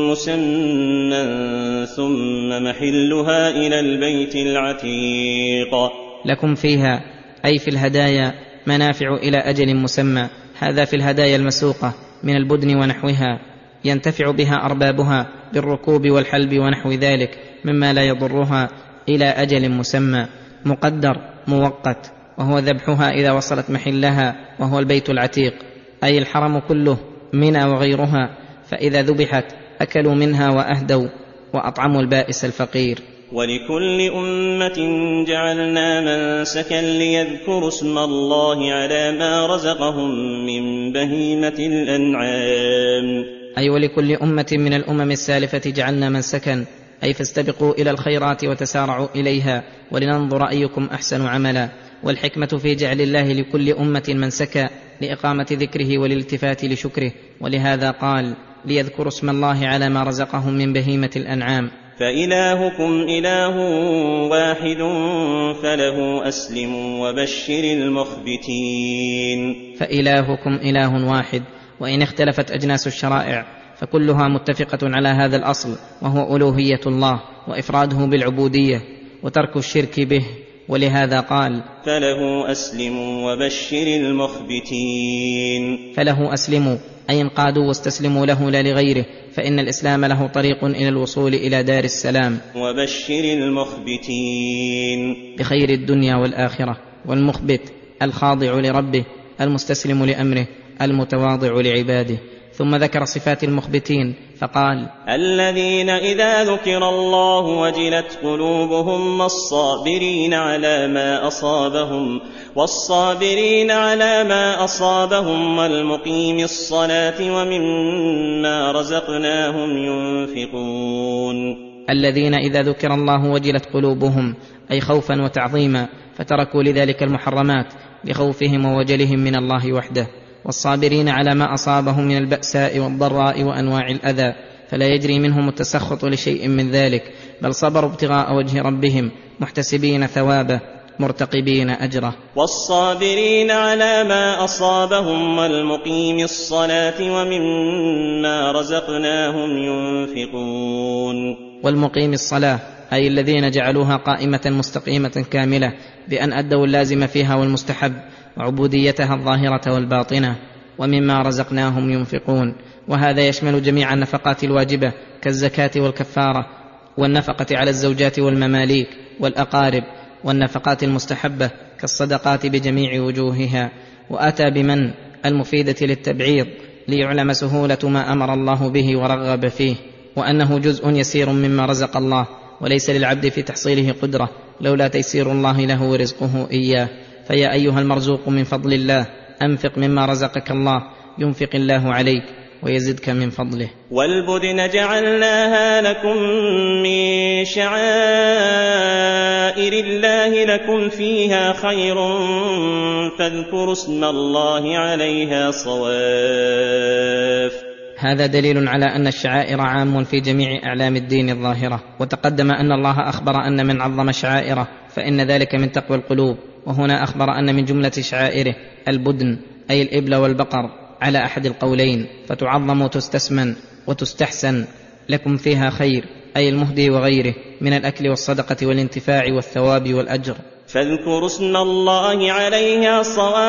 مسمى ثم محلها إلى البيت العتيق. لكم فيها أي في الهدايا منافع إلى أجل مسمى، هذا في الهدايا المسوقة من البدن ونحوها، ينتفع بها أربابها بالركوب والحلب ونحو ذلك مما لا يضرها، إلى أجل مسمى مقدر مؤقت، وهو ذبحها إذا وصلت محلها، وهو البيت العتيق، أي الحرم كله منى وغيرها، فإذا ذبحت أكلوا منها وأهدوا وأطعموا البائس الفقير. ولكل أمة جعلنا منسكا ليذكروا اسم الله على ما رزقهم من بهيمة الأنعام. أي ولكل أمة من الأمم السالفة جعلنا منسكا، أي فاستبقوا إلى الخيرات وتسارعوا إليها ولننظر أيكم أحسن عملا. والحكمة في جعل الله لكل أمة منسكا لإقامة ذكره والالتفات لشكره، ولهذا قال ليذكروا اسم الله على ما رزقهم من بهيمة الأنعام. فإلهكم إله واحد فله أسلموا وبشر المخبتين. فإلهكم إله واحد، وإن اختلفت أجناس الشرائع فكلها متفقة على هذا الأصل، وهو ألوهية الله وإفراده بالعبودية وترك الشرك به. ولهذا قال: فله أسلموا وبشر المخبتين. فله أسلموا أي انقادوا واستسلموا له لا لغيره، فإن الإسلام له طريق إلى الوصول إلى دار السلام. وبشر المخبتين بخير الدنيا والآخرة. والمخبت الخاضع لربه، المستسلم لأمره، المتواضع لعباده. ثم ذكر صفات المخبتين فقال: الذين إذا ذكر الله وجلت قلوبهم والصابرين على ما أصابهم والمقيم الصلاة ومما رزقناهم ينفقون. الذين إذا ذكر الله وجلت قلوبهم، أي خوفا وتعظيما، فتركوا لذلك المحرمات لخوفهم ووجلهم من الله وحده. والصابرين على ما أصابهم من البأساء والضراء وأنواع الأذى، فلا يجري منهم التسخط لشيء من ذلك، بل صبروا ابتغاء وجه ربهم محتسبين ثوابه مرتقبين أجره. والصابرين على ما أصابهم والمقيم الصلاة ومما رزقناهم ينفقون. والمقيم الصلاة أي الذين جعلوها قائمة مستقيمة كاملة بأن أدوا اللازم فيها والمستحب وعبوديتها الظاهرة والباطنة. ومما رزقناهم ينفقون، وهذا يشمل جميع النفقات الواجبة كالزكاة والكفارة، والنفقة على الزوجات والمماليك والأقارب، والنفقات المستحبة كالصدقات بجميع وجوهها. وأتى بمن المفيدة للتبعيض ليعلم سهولة ما أمر الله به ورغب فيه، وأنه جزء يسير مما رزق الله، وليس للعبد في تحصيله قدرة لولا تيسير الله له ورزقه إياه. فيا أيها المرزوق من فضل الله، أنفق مما رزقك الله ينفق الله عليك ويزدك من فضله. والبدن جعلناها لكم من شعائر الله لكم فيها خير فاذكروا اسم الله عليها صواف. هذا دليل على أن الشعائر عام في جميع أعلام الدين الظاهرة. وتقدم أن الله أخبر أن من عظم شعائره فإن ذلك من تقوى القلوب، وهنا أخبر أن من جملة شعائره البدن أي الإبل والبقر على أحد القولين، فتعظم وتستسمن وتستحسن. لكم فيها خير أي المهدي وغيره من الأكل والصدقة والانتفاع والثواب والأجر. فاذكروا اسم الله عليها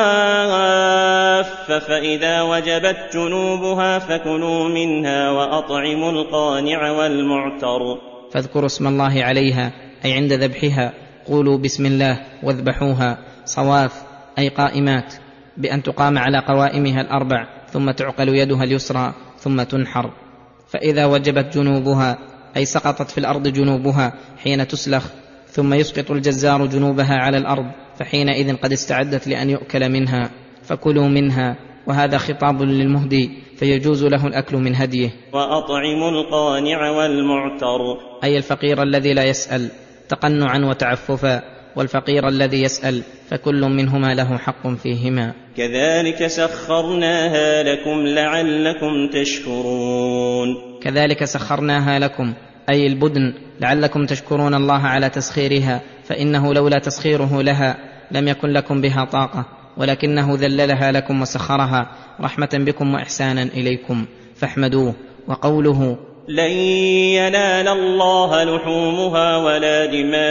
صواف، فإذا وجبت جنوبها فكلوا منها وأطعموا القانع والمعتر. فاذكروا اسم الله عليها أي عند ذبحها، قولوا بسم الله واذبحوها. صواف أي قائمات، بأن تقام على قوائمها الأربع، ثم تعقل يدها اليسرى ثم تنحر. فإذا وجبت جنوبها أي سقطت في الأرض جنوبها حين تسلخ، ثم يسقط الجزار جنوبها على الأرض، فحينئذ قد استعدت لأن يؤكل منها، فكلوا منها. وهذا خطاب للمهدي فيجوز له الأكل من هديه. وأطعموا القانع والمعتر أي الفقير الذي لا يسأل تقنعا وتعففا، والفقير الذي يسأل، فكل منهما له حق فيهما. كذلك سخرناها لكم لعلكم تشكرون. كذلك سخرناها لكم أي البدن لعلكم تشكرون الله على تسخيرها، فإنه لولا تسخيره لها لم يكن لكم بها طاقة، ولكنه ذللها لكم وسخرها رحمة بكم وإحسانا إليكم، فاحمدوه. وقوله لن ينال الله لحومها ولا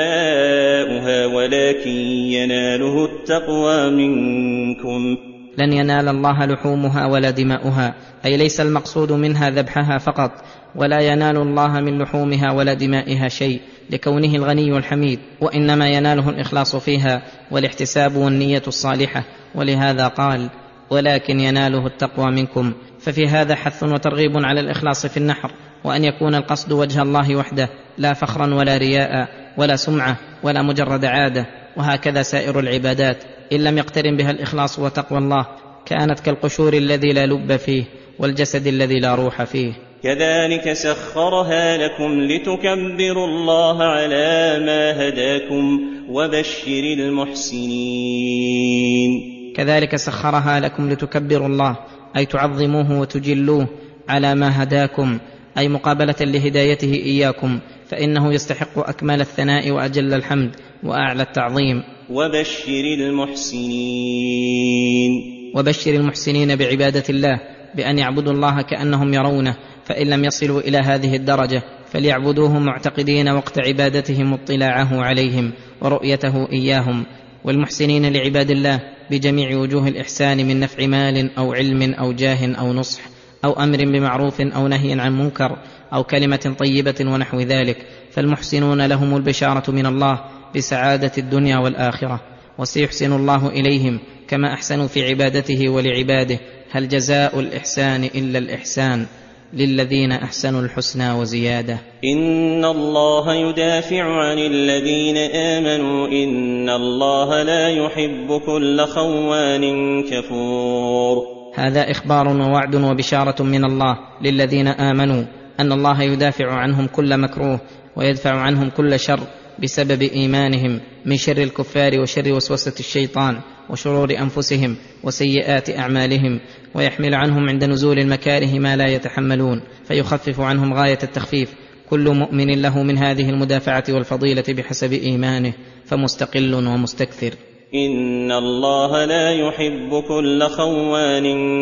دماؤها ولكن يناله التقوى منكم. لن ينال الله لحومها ولا دماؤها أي ليس المقصود منها ذبحها فقط، ولا ينال الله من لحومها ولا دمائها شيء لكونه الغني الحميد، وإنما يناله الإخلاص فيها والاحتساب والنية الصالحة. ولهذا قال ولكن يناله التقوى منكم. ففي هذا حث وترغيب على الإخلاص في النحر، وأن يكون القصد وجه الله وحده، لا فخرا ولا رياء ولا سمعة ولا مجرد عادة. وهكذا سائر العبادات إن لم يقترن بها الإخلاص وتقوى الله كانت كالقشور الذي لا لب فيه والجسد الذي لا روح فيه. كذلك سخرها لكم لتكبروا الله على ما هداكم وبشر المحسنين. كذلك سخرها لكم لتكبروا الله أي تعظموه وتجلوه على ما هداكم، أي مقابلة لهدايته إياكم، فإنه يستحق أكمل الثناء وأجل الحمد وأعلى التعظيم. وبشر المحسنين بعبادة الله بأن يعبدوا الله كأنهم يرونه، فإن لم يصلوا إلى هذه الدرجة فليعبدوه معتقدين وقت عبادتهم اطلاعه عليهم ورؤيته إياهم. والمحسنين لعباد الله بجميع وجوه الإحسان من نفع مال أو علم أو جاه أو نصح أو أمر بمعروف أو نهي عن منكر أو كلمة طيبة ونحو ذلك، فالمحسنون لهم البشارة من الله بسعادة الدنيا والآخرة، وسيحسن الله إليهم كما أحسنوا في عبادته ولعباده. هل جزاء الإحسان إلا الإحسان؟ للذين أحسنوا الحسنى وزيادة. إن الله يدافع عن الذين آمنوا إن الله لا يحب كل خوان كفور. هذا إخبار ووعد وبشارة من الله للذين آمنوا أن الله يدافع عنهم كل مكروه ويدفع عنهم كل شر بسبب إيمانهم من شر الكفار وشر وسوسة الشيطان وشرور أنفسهم وسيئات أعمالهم، ويحمل عنهم عند نزول المكاره ما لا يتحملون، فيخفف عنهم غاية التخفيف. كل مؤمن له من هذه المدافعة والفضيلة بحسب إيمانه، فمستقل ومستكثر. إن الله لا يحب كل خوان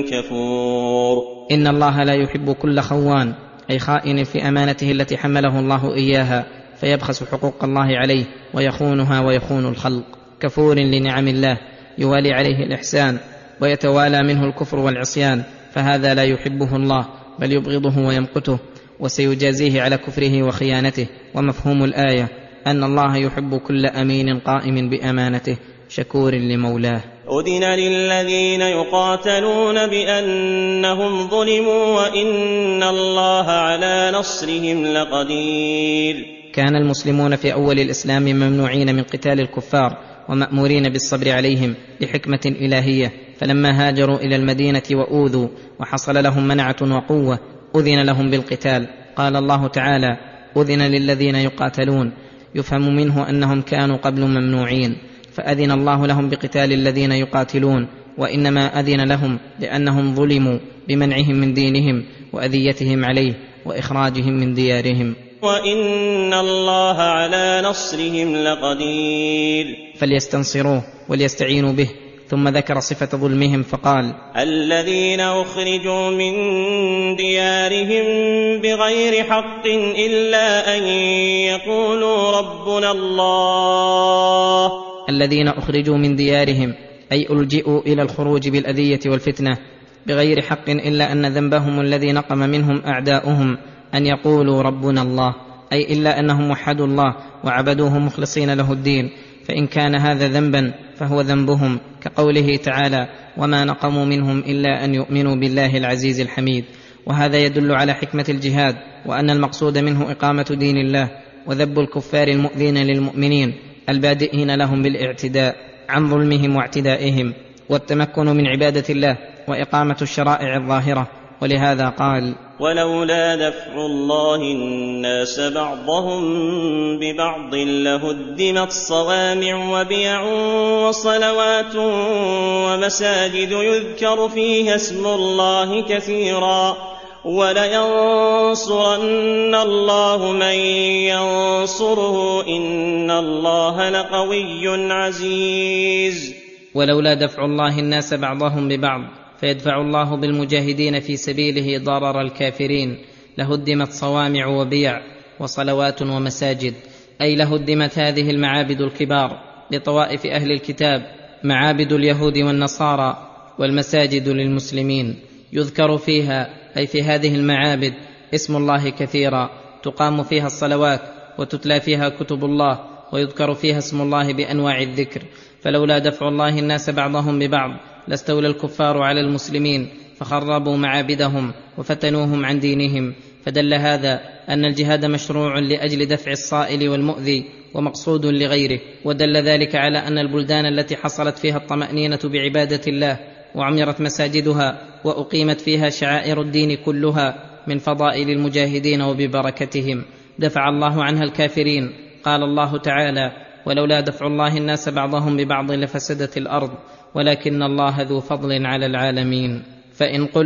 كفور. إن الله لا يحب كل خوان، أي خائن في أمانته التي حمله الله إياها، فيبخس حقوق الله عليه ويخونها ويخون الخلق. كفور لنعم الله يوالي عليه الإحسان ويتوالى منه الكفر والعصيان، فهذا لا يحبه الله بل يبغضه ويمقته، وسيجازيه على كفره وخيانته. ومفهوم الآية أن الله يحب كل أمين قائم بأمانته شكور لمولاه. أذن للذين يقاتلون بأنهم ظلموا وإن الله على نصرهم لقدير. كان المسلمون في أول الإسلام ممنوعين من قتال الكفار ومأمورين بالصبر عليهم لحكمة إلهية، فلما هاجروا إلى المدينة وأوذوا وحصل لهم منعة وقوة أذن لهم بالقتال. قال الله تعالى: أذن للذين يقاتلون، يفهم منه أنهم كانوا قبل ممنوعين، فأذن الله لهم بقتال الذين يقاتلون، وإنما أذن لهم لأنهم ظلموا بمنعهم من دينهم وأذيتهم عليه وإخراجهم من ديارهم. وإن الله على نصرهم لقدير. فليستنصروه وليستعينوا به. ثم ذكر صفة ظلمهم فقال: الذين أخرجوا من ديارهم بغير حق إلا أن يقولوا ربنا الله. الذين أخرجوا من ديارهم أي ألجئوا إلى الخروج بالأذية والفتنة بغير حق، إلا أن ذنبهم الذي نقم منهم أعداؤهم أن يقولوا ربنا الله، أي إلا أنهم وحدوا الله وعبدوه مخلصين له الدين. فإن كان هذا ذنبا فهو ذنبهم، كقوله تعالى: وما نقموا منهم إلا أن يؤمنوا بالله العزيز الحميد. وهذا يدل على حكمة الجهاد، وأن المقصود منه إقامة دين الله وذب الكفار المؤذين للمؤمنين البادئين لهم بالاعتداء عن ظلمهم واعتدائهم، والتمكن من عبادة الله وإقامة الشرائع الظاهرة. ولهذا قال: ولولا دفع الله الناس بعضهم ببعض لهدمت صوامع وبيع وصلوات ومساجد يذكر فيها اسم الله كثيرا ولينصرن الله من ينصره إن الله لقوي عزيز. ولولا دفع الله الناس بعضهم ببعض، فيدفع الله بالمجاهدين في سبيله ضرر الكافرين، لهدمت صوامع وبيع وصلوات ومساجد، أي لهدمت هذه المعابد الكبار لطوائف أهل الكتاب، معابد اليهود والنصارى، والمساجد للمسلمين. يذكر فيها أي في هذه المعابد اسم الله كثيرا، تقام فيها الصلوات وتتلى فيها كتب الله ويذكر فيها اسم الله بأنواع الذكر. فلولا دفع الله الناس بعضهم ببعض لاستولى الكفار على المسلمين فخربوا معابدهم وفتنوهم عن دينهم. فدل هذا أن الجهاد مشروع لأجل دفع الصائل والمؤذي ومقصود لغيره. ودل ذلك على أن البلدان التي حصلت فيها الطمأنينة بعبادة الله وعمرت مساجدها وأقيمت فيها شعائر الدين كلها من فضائل المجاهدين وببركتهم دفع الله عنها الكافرين. قال الله تعالى: ولولا دفع الله الناس بعضهم ببعض لفسدت الأرض ولكن الله ذو فضل على العالمين. فإن قلت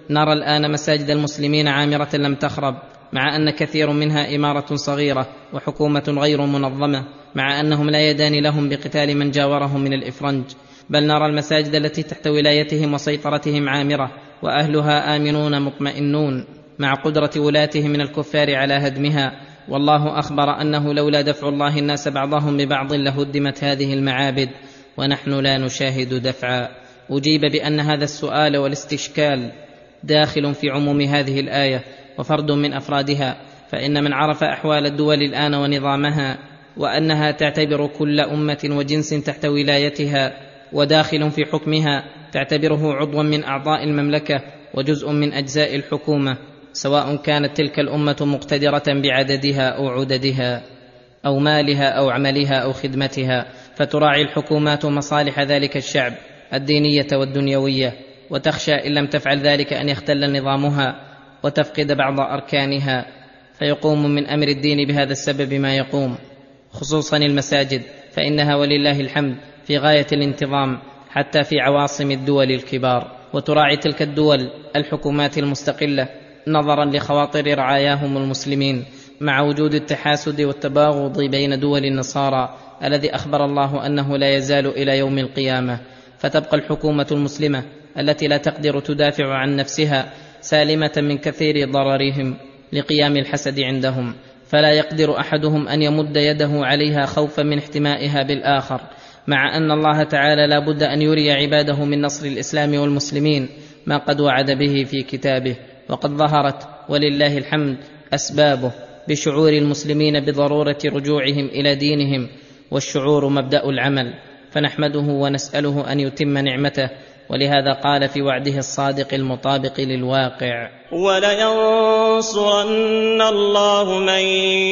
نرى الآن مساجد المسلمين عامرة لم تخرب، مع أن كثير منها إمارة صغيرة وحكومة غير منظمة، مع أنهم لا يدان لهم بقتال من جاورهم من الإفرنج. بل نرى المساجد التي تحت ولايتهم وسيطرتهم عامرة وأهلها آمنون مطمئنون، مع قدرة ولاتهم من الكفار على هدمها. والله أخبر أنه لولا دفع الله الناس بعضهم ببعض لهدمت هذه المعابد، ونحن لا نشاهد دفعا. أجيب بأن هذا السؤال والاستشكال داخل في عموم هذه الآية وفرد من أفرادها، فإن من عرف أحوال الدول الآن ونظامها، وأنها تعتبر كل أمة وجنس تحت ولايتها وداخل في حكمها، تعتبره عضوا من أعضاء المملكة وجزء من أجزاء الحكومة، سواء كانت تلك الأمة مقتدرة بعددها أو عددها أو مالها أو عملها أو خدمتها، فتراعي الحكومات مصالح ذلك الشعب الدينية والدنيوية، وتخشى إن لم تفعل ذلك أن يختل نظامها وتفقد بعض أركانها، فيقوم من أمر الدين بهذا السبب ما يقوم، خصوصا المساجد، فإنها ولله الحمد في غاية الانتظام حتى في عواصم الدول الكبار. وتراعي تلك الدول الحكومات المستقلة نظرا لخواطر رعاياهم المسلمين، مع وجود التحاسد والتباغض بين دول النصارى الذي أخبر الله أنه لا يزال إلى يوم القيامة. فتبقى الحكومة المسلمة التي لا تقدر تدافع عن نفسها سالمة من كثير ضررهم لقيام الحسد عندهم، فلا يقدر أحدهم أن يمد يده عليها خوفا من احتمائها بالآخر، مع أن الله تعالى لا بد أن يري عباده من نصر الإسلام والمسلمين ما قد وعد به في كتابه. وقد ظهرت ولله الحمد أسبابه بشعور المسلمين بضرورة رجوعهم إلى دينهم، والشعور مبدأ العمل، فنحمده ونسأله أن يتم نعمته. ولهذا قال في وعده الصادق المطابق للواقع: ولينصرن الله من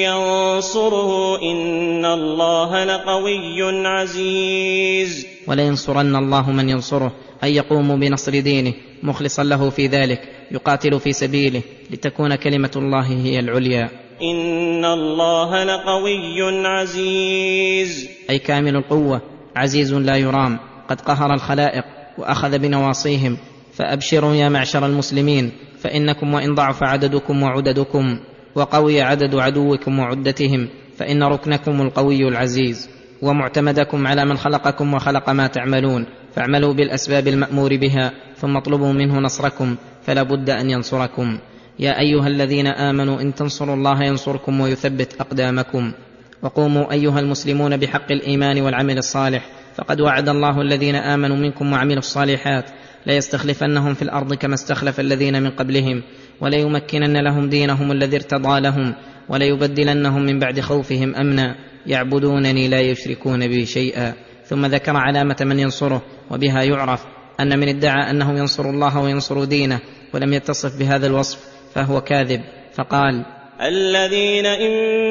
ينصره إن الله لقوي عزيز. ولينصرن الله من ينصره، أن يقوم بنصر دينه مخلصا له في ذلك، يقاتل في سبيله لتكون كلمة الله هي العليا. إن الله لقوي عزيز، أي كامل القوة، عزيز لا يرام، قد قهر الخلائق وأخذ بنواصيهم. فأبشروا يا معشر المسلمين، فإنكم وإن ضعف عددكم وعددكم وقوي عدد عدوكم وعدتهم، فإن ركنكم القوي العزيز، ومعتمدكم على من خلقكم وخلق ما تعملون، فاعملوا بالأسباب المأمور بها، ثم اطلبوا منه نصركم، فلا بد أن ينصركم. يا أيها الذين آمنوا إن تنصروا الله ينصركم ويثبت أقدامكم. وقوموا أيها المسلمون بحق الإيمان والعمل الصالح، فقد وعد الله الذين آمنوا منكم وعملوا الصالحات ليستخلفنهم في الأرض كما استخلف الذين من قبلهم، وليمكنن لهم دينهم الذي ارتضى لهم، وليبدلنهم من بعد خوفهم أمنا يعبدونني لا يشركون بي شيئا. ثم ذكر علامة من ينصره، وبها يعرف أن من ادعى أنه ينصر الله وينصر دينه ولم يتصف بهذا الوصف فهو كاذب، فقال: الذين إن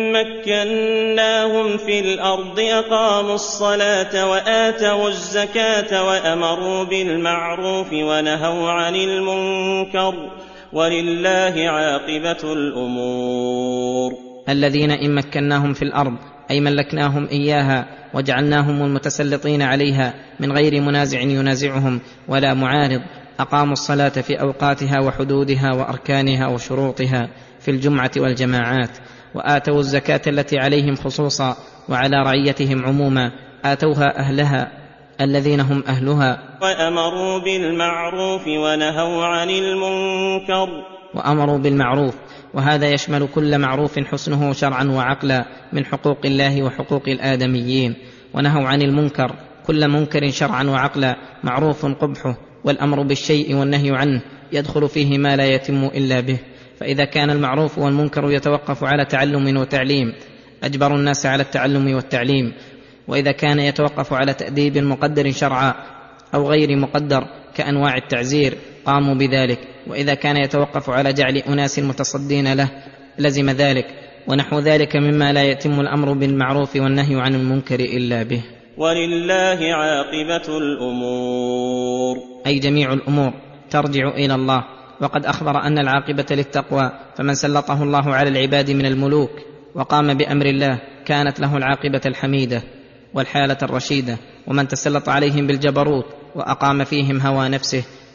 مكناهم في الأرض أقاموا الصلاة وآتوا الزكاة وأمروا بالمعروف ونهوا عن المنكر ولله عاقبة الأمور. الذين إن مكناهم في الأرض أي ملكناهم إياها وجعلناهم المتسلطين عليها من غير منازع ينازعهم ولا معارض، أقاموا الصلاة في أوقاتها وحدودها وأركانها وشروطها في الجمعة والجماعات، وآتوا الزكاة التي عليهم خصوصا وعلى رعيتهم عموما، آتوها أهلها الذين هم أهلها، وأمروا بالمعروف ونهوا عن المنكر. وأمروا بالمعروف، وهذا يشمل كل معروف حسنه شرعا وعقلا من حقوق الله وحقوق الآدميين، ونهوا عن المنكر كل منكر شرعا وعقلا معروف قبحه، والأمر بالشيء والنهي عنه يدخل فيه ما لا يتم إلا به. فإذا كان المعروف والمنكر يتوقف على تعلم وتعليم أجبروا الناس على التعلم والتعليم، وإذا كان يتوقف على تأديب مقدر شرعا أو غير مقدر كأنواع التعزير قاموا بذلك، وإذا كان يتوقف على جعل أناس متصدين له لزم ذلك، ونحو ذلك مما لا يتم الأمر بالمعروف والنهي عن المنكر إلا به. ولله عاقبة الأمور، أي جميع الأمور ترجع إلى الله. وقد أخبر أن العاقبة للتقوى، فمن سلطه الله على العباد من الملوك وقام بأمر الله كانت له العاقبة الحميدة والحالة الرشيدة، ومن تسلط عليهم بالجبروت وأقام فيهم هوى نفسه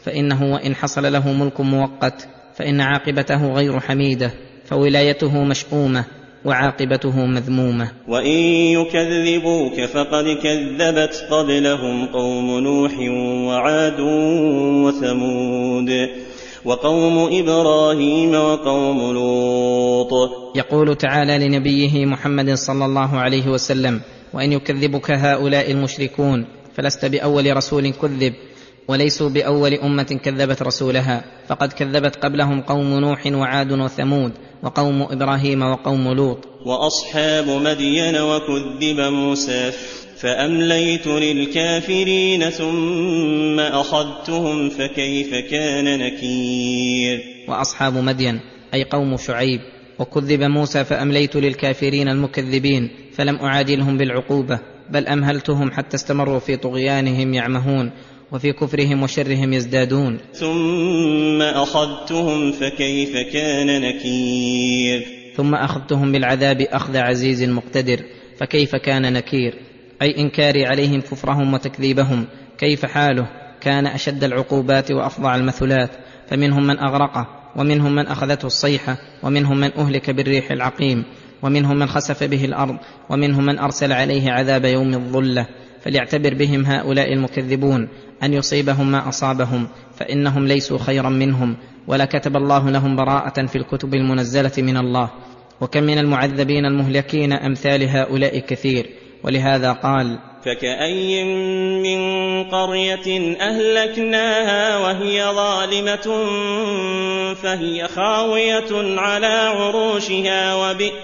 فإنه وإن حصل له ملك مؤقت فإن عاقبته غير حميدة، فولايته مشؤومة وعاقبته مذمومة. وإن يكذبوك فقد كذبت قبلهم قوم نوح وعاد وثمود وقوم إبراهيم وقوم لوط. يقول تعالى لنبيه محمد صلى الله عليه وسلم: وإن يكذبك هؤلاء المشركون فلست بأول رسول كذب، وليسوا بأول أمة كذبت رسولها، فقد كذبت قبلهم قوم نوح وعاد وثمود وقوم إبراهيم وقوم لوط وأصحاب مدين وكذب موسى فأمليت للكافرين ثم أخذتهم فكيف كان نكير. وأصحاب مدين أي قوم شعيب، وكذب موسى فأمليت للكافرين المكذبين فلم أعاجلهم بالعقوبة، بل أمهلتهم حتى استمروا في طغيانهم يعمهون وفي كفرهم وشرهم يزدادون. ثم أخذتهم فكيف كان نكير. ثم أخذتهم بالعذاب أخذ عزيز مقتدر، فكيف كان نكير أي إنكاري عليهم كفرهم وتكذيبهم. كيف حاله؟ كان أشد العقوبات وأفظع المثلات، فمنهم من أغرقه، ومنهم من أخذته الصيحة، ومنهم من أهلك بالريح العقيم، ومنهم من خسف به الأرض، ومنهم من أرسل عليه عذاب يوم الظلة. فليعتبر بهم هؤلاء المكذبون أن يصيبهم ما أصابهم، فإنهم ليسوا خيرا منهم، ولا كتب الله لهم براءة في الكتب المنزلة من الله. وكم من المعذبين المهلكين أمثال هؤلاء كثير، ولهذا قال: فكأي من قرية أهلكناها وهي ظالمة فهي خاوية على عروشها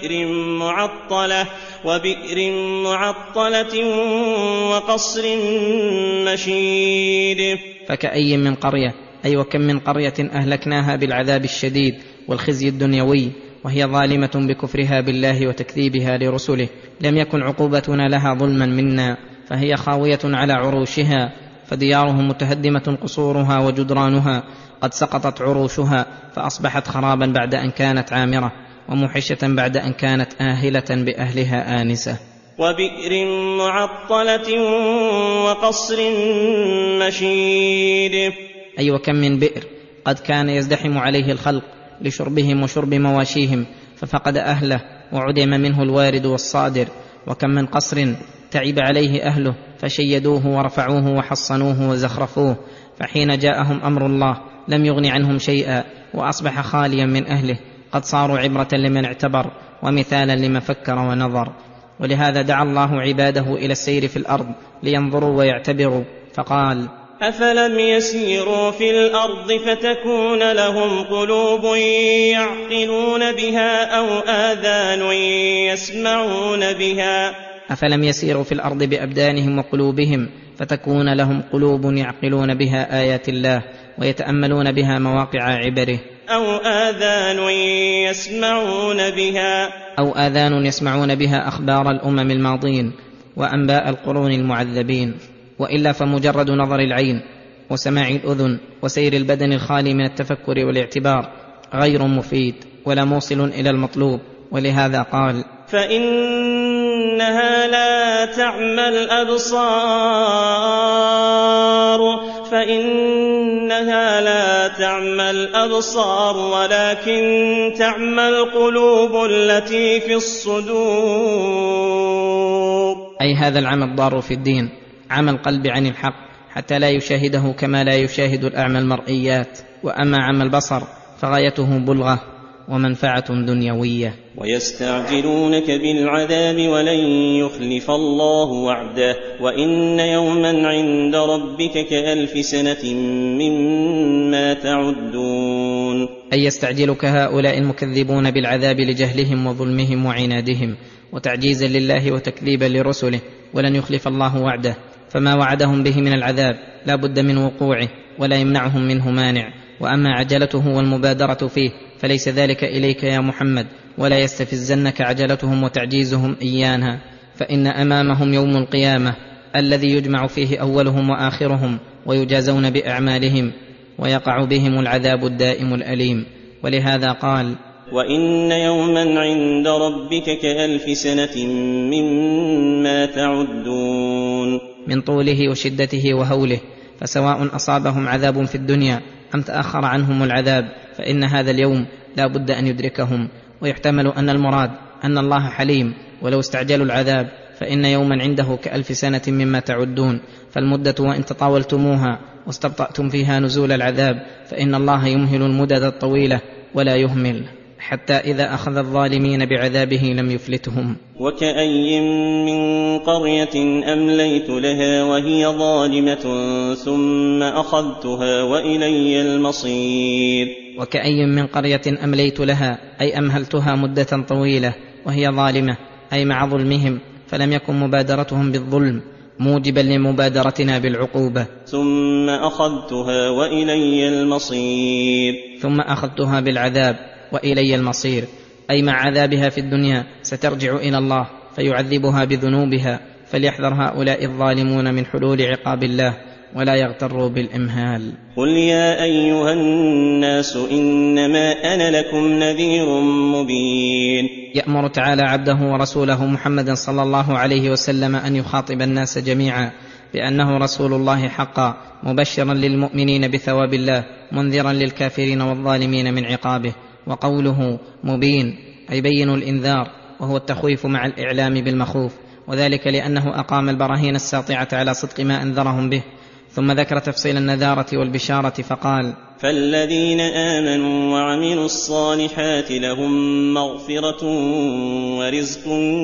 وبئر معطلة وقصر مشيد. فكأي من قرية أي وكم من قرية أهلكناها بالعذاب الشديد والخزي الدنيوي وهي ظالمة بكفرها بالله وتكذيبها لرسله، لم يكن عقوبتنا لها ظلما منا، فهي خاوية على عروشها، فديارهم متهدمة قصورها وجدرانها قد سقطت عروشها، فأصبحت خرابا بعد أن كانت عامرة، وموحشة بعد أن كانت آهلة بأهلها آنسة. وبئر معطلة وقصر مشيد. أي وكم من بئر قد كان يزدحم عليه الخلق لشربهم وشرب مواشيهم ففقد أهله وعدم منه الوارد والصادر. وكم من قصر تعب عليه أهله فشيدوه ورفعوه وحصنوه وزخرفوه، فحين جاءهم أمر الله لم يغن عنهم شيئا، وأصبح خاليا من أهله، قد صاروا عبرة لمن اعتبر ومثالا لمن فكر ونظر. ولهذا دعا الله عباده إلى السير في الأرض لينظروا ويعتبروا، فقال: أفلم يسيروا في الأرض فتكون لهم قلوب يعقلون بها أو آذان يسمعون بها. أفلم يسيروا في الأرض بأبدانهم وقلوبهم فتكون لهم قلوب يعقلون بها آيات الله ويتأملون بها مواقع عبره، أو آذان يسمعون بها أخبار الأمم الماضين وأنباء القرون المعذبين. وإلا فمجرد نظر العين وسماع الأذن وسير البدن الخالي من التفكر والاعتبار غير مفيد ولا موصل إلى المطلوب. ولهذا قال: فإنها لا تعمى الأبصار ولكن تعمى القلوب التي في الصدور. أي هذا العمى الضار في الدين، عمى القلب عن الحق حتى لا يشاهده كما لا يشاهد الأعمى المرئيات. وأما عمى البصر فغايته بلغة ومنفعة دنيوية. ويستعجلونك بالعذاب ولن يخلف الله وعده وإن يوما عند ربك كألف سنة مما تعدون. أي يستعجلك هؤلاء المكذبون بالعذاب لجهلهم وظلمهم وعنادهم وتعجيزا لله وتكذيبا لرسله، ولن يخلف الله وعده، فما وعدهم به من العذاب لا بد من وقوعه ولا يمنعهم منه مانع. وأما عجلته والمبادرة فيه فليس ذلك إليك يا محمد، ولا يستفزنك عجلتهم وتعجيزهم إيانا، فإن أمامهم يوم القيامة الذي يجمع فيه أولهم وآخرهم ويجازون بأعمالهم ويقع بهم العذاب الدائم الأليم. ولهذا قال: وإن يوما عند ربك كألف سنة مما تعدون. من طوله وشدته وهوله، فسواء أصابهم عذاب في الدنيا أم تأخر عنهم العذاب فإن هذا اليوم لا بد أن يدركهم. ويحتمل أن المراد أن الله حليم، ولو استعجلوا العذاب فإن يوما عنده ك1000 سنة مما تعدون، فالمدة وإن تطاولتموها واستبطأتم فيها نزول العذاب فإن الله يمهل المدد الطويلة ولا يهمل، حتى إذا أخذ الظالمين بعذابه لم يفلتهم. وكأي من قرية أمليت لها وهي ظالمة ثم أخذتها وإلي المصير. وكأي من قرية أمليت لها أي أمهلتها مدة طويلة وهي ظالمة، أي مع ظلمهم، فلم يكن مبادرتهم بالظلم موجبا لمبادرتنا بالعقوبة. ثم أخذتها وإلي المصير. ثم أخذتها بالعذاب وإلي المصير، أي مع عذابها في الدنيا سترجع إلى الله فيعذبها بذنوبها، فليحذر هؤلاء الظالمون من حلول عقاب الله ولا يغتروا بالإمهال. قل يا أيها الناس إنما أنا لكم نذير مبين. يأمر تعالى عبده ورسوله محمدا صلى الله عليه وسلم أن يخاطب الناس جميعا بأنه رسول الله حقا، مبشرا للمؤمنين بثواب الله، منذرا للكافرين والظالمين من عقابه. وقوله مبين أي بين الإنذار، وهو التخويف مع الإعلام بالمخوف، وذلك لأنه أقام البراهين الساطعة على صدق ما أنذرهم به. ثم ذكر تفصيل النذارة والبشارة فقال: فالذين آمنوا وعملوا الصالحات لهم مغفرة ورزق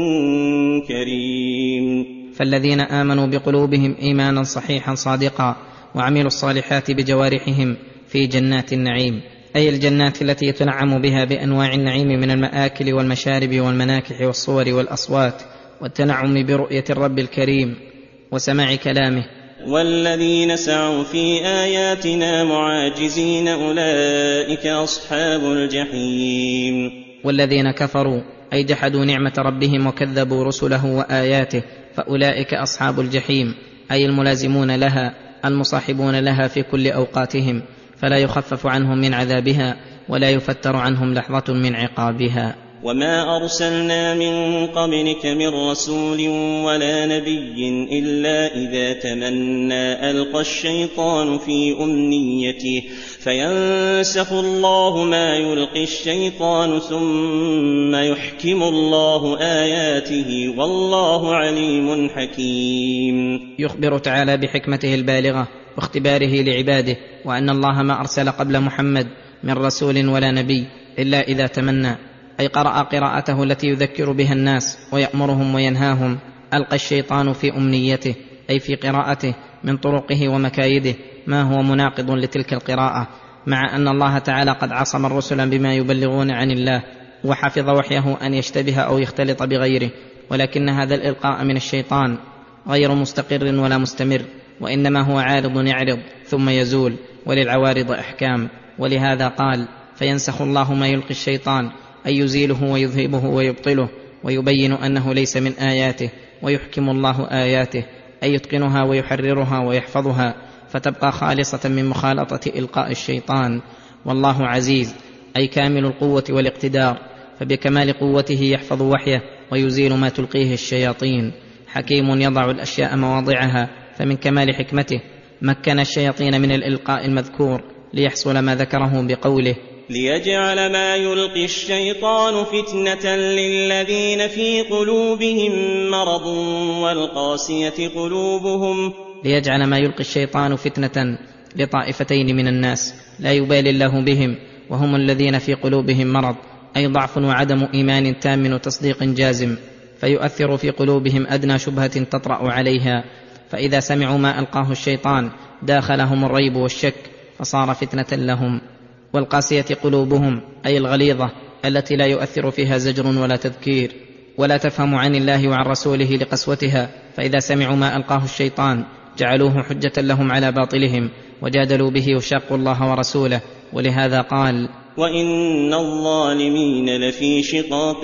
كريم. فالذين آمنوا بقلوبهم إيمانا صحيحا صادقا وعملوا الصالحات بجوارحهم في جنات النعيم، أي الجنات التي يتنعم بها بأنواع النعيم من المآكل والمشارب والمناكح والصور والأصوات، والتنعم برؤية الرب الكريم وسماع كلامه. والذين سعوا في آياتنا معاجزين أولئك أصحاب الجحيم. والذين كفروا أي جحدوا نعمة ربهم وكذبوا رسله وآياته فأولئك أصحاب الجحيم، أي الملازمون لها المصاحبون لها في كل أوقاتهم، فلا يخفف عنهم من عذابها ولا يفتر عنهم لحظة من عقابها. وما أرسلنا من قبلك من رسول ولا نبي إلا إذا تمنى ألقى الشيطان في أمنيته فينسخ الله ما يلقي الشيطان ثم يحكم الله آياته والله عليم حكيم. يخبر تعالى بحكمته البالغة واختباره لعباده، وأن الله ما أرسل قبل محمد من رسول ولا نبي إلا إذا تمنى، أي قرأ قراءته التي يذكر بها الناس ويأمرهم وينهاهم، ألقى الشيطان في أمنيته أي في قراءته من طرقه ومكايده ما هو مناقض لتلك القراءة، مع أن الله تعالى قد عصم الرسل بما يبلغون عن الله وحفظ وحيه أن يشتبه أو يختلط بغيره، ولكن هذا الإلقاء من الشيطان غير مستقر ولا مستمر، وإنما هو عارض يعرض ثم يزول، وللعوارض أحكام. ولهذا قال: فينسخ الله ما يلقي الشيطان، أي يزيله ويذهبه ويبطله ويبين أنه ليس من آياته، ويحكم الله آياته أي يتقنها ويحررها ويحفظها، فتبقى خالصة من مخالطة إلقاء الشيطان. والله عزيز أي كامل القوة والاقتدار، فبكمال قوته يحفظ وحيه ويزيل ما تلقيه الشياطين. حكيم يضع الأشياء مواضعها، فمن كمال حكمته مكن الشياطين من الإلقاء المذكور ليحصل ما ذكره بقوله: ليجعل ما يلقي الشيطان فتنة للذين في قلوبهم مرض والقاسية قلوبهم. ليجعل ما يلقي الشيطان فتنة لطائفتين من الناس لا يبالي الله بهم، وهم الذين في قلوبهم مرض، أي ضعف وعدم إيمان تام وتصديق جازم، فيؤثر في قلوبهم أدنى شبهة تطرأ عليها، فإذا سمعوا ما ألقاه الشيطان داخلهم الريب والشك فصار فتنة لهم. والقاسية قلوبهم أي الغليظة التي لا يؤثر فيها زجر ولا تذكير، ولا تفهم عن الله وعن رسوله لقسوتها، فإذا سمعوا ما ألقاه الشيطان جعلوه حجة لهم على باطلهم وجادلوا به وشاقوا الله ورسوله. ولهذا قال: وإن الظالمين لفي شقاق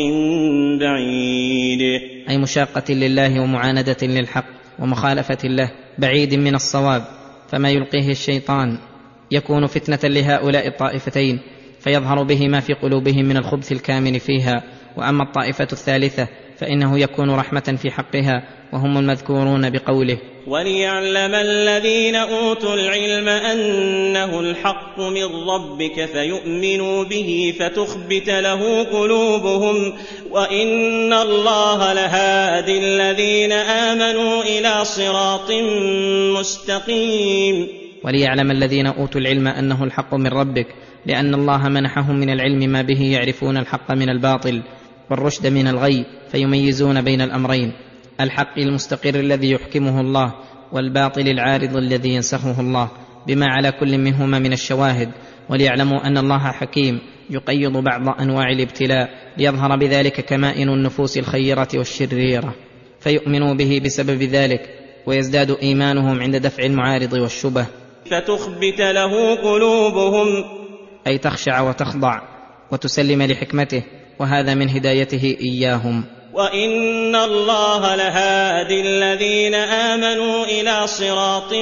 بعيد، أي مشاقة لله ومعاندة للحق ومخالفة له، بعيد من الصواب. فما يلقيه الشيطان يكون فتنة لهؤلاء الطائفتين، فيظهر به ما في قلوبهم من الخبث الكامن فيها. وأما الطائفة الثالثة فإنه يكون رحمة في حقها، وهم المذكورون بقوله: وليعلم الذين أوتوا العلم أنه الحق من ربك فيؤمنوا به فتخبت له قلوبهم وإن الله لهادي الذين آمنوا إلى صراط مستقيم. وليعلم الذين أوتوا العلم أنه الحق من ربك، لأن الله منحهم من العلم ما به يعرفون الحق من الباطل والرشد من الغي، فيميزون بين الأمرين: الحق المستقر الذي يحكمه الله، والباطل العارض الذي ينسخه الله، بما على كل منهما من الشواهد. وليعلموا أن الله حكيم يقيض بعض أنواع الابتلاء ليظهر بذلك كمائن النفوس الخيرة والشريرة، فيؤمنوا به بسبب ذلك، ويزداد إيمانهم عند دفع المعارض والشبه. فتخبت له قلوبهم، أي تخشع وتخضع وتسلم لحكمته، وهذا من هدايته إياهم. وإن الله لهادي الذين آمنوا إلى صراط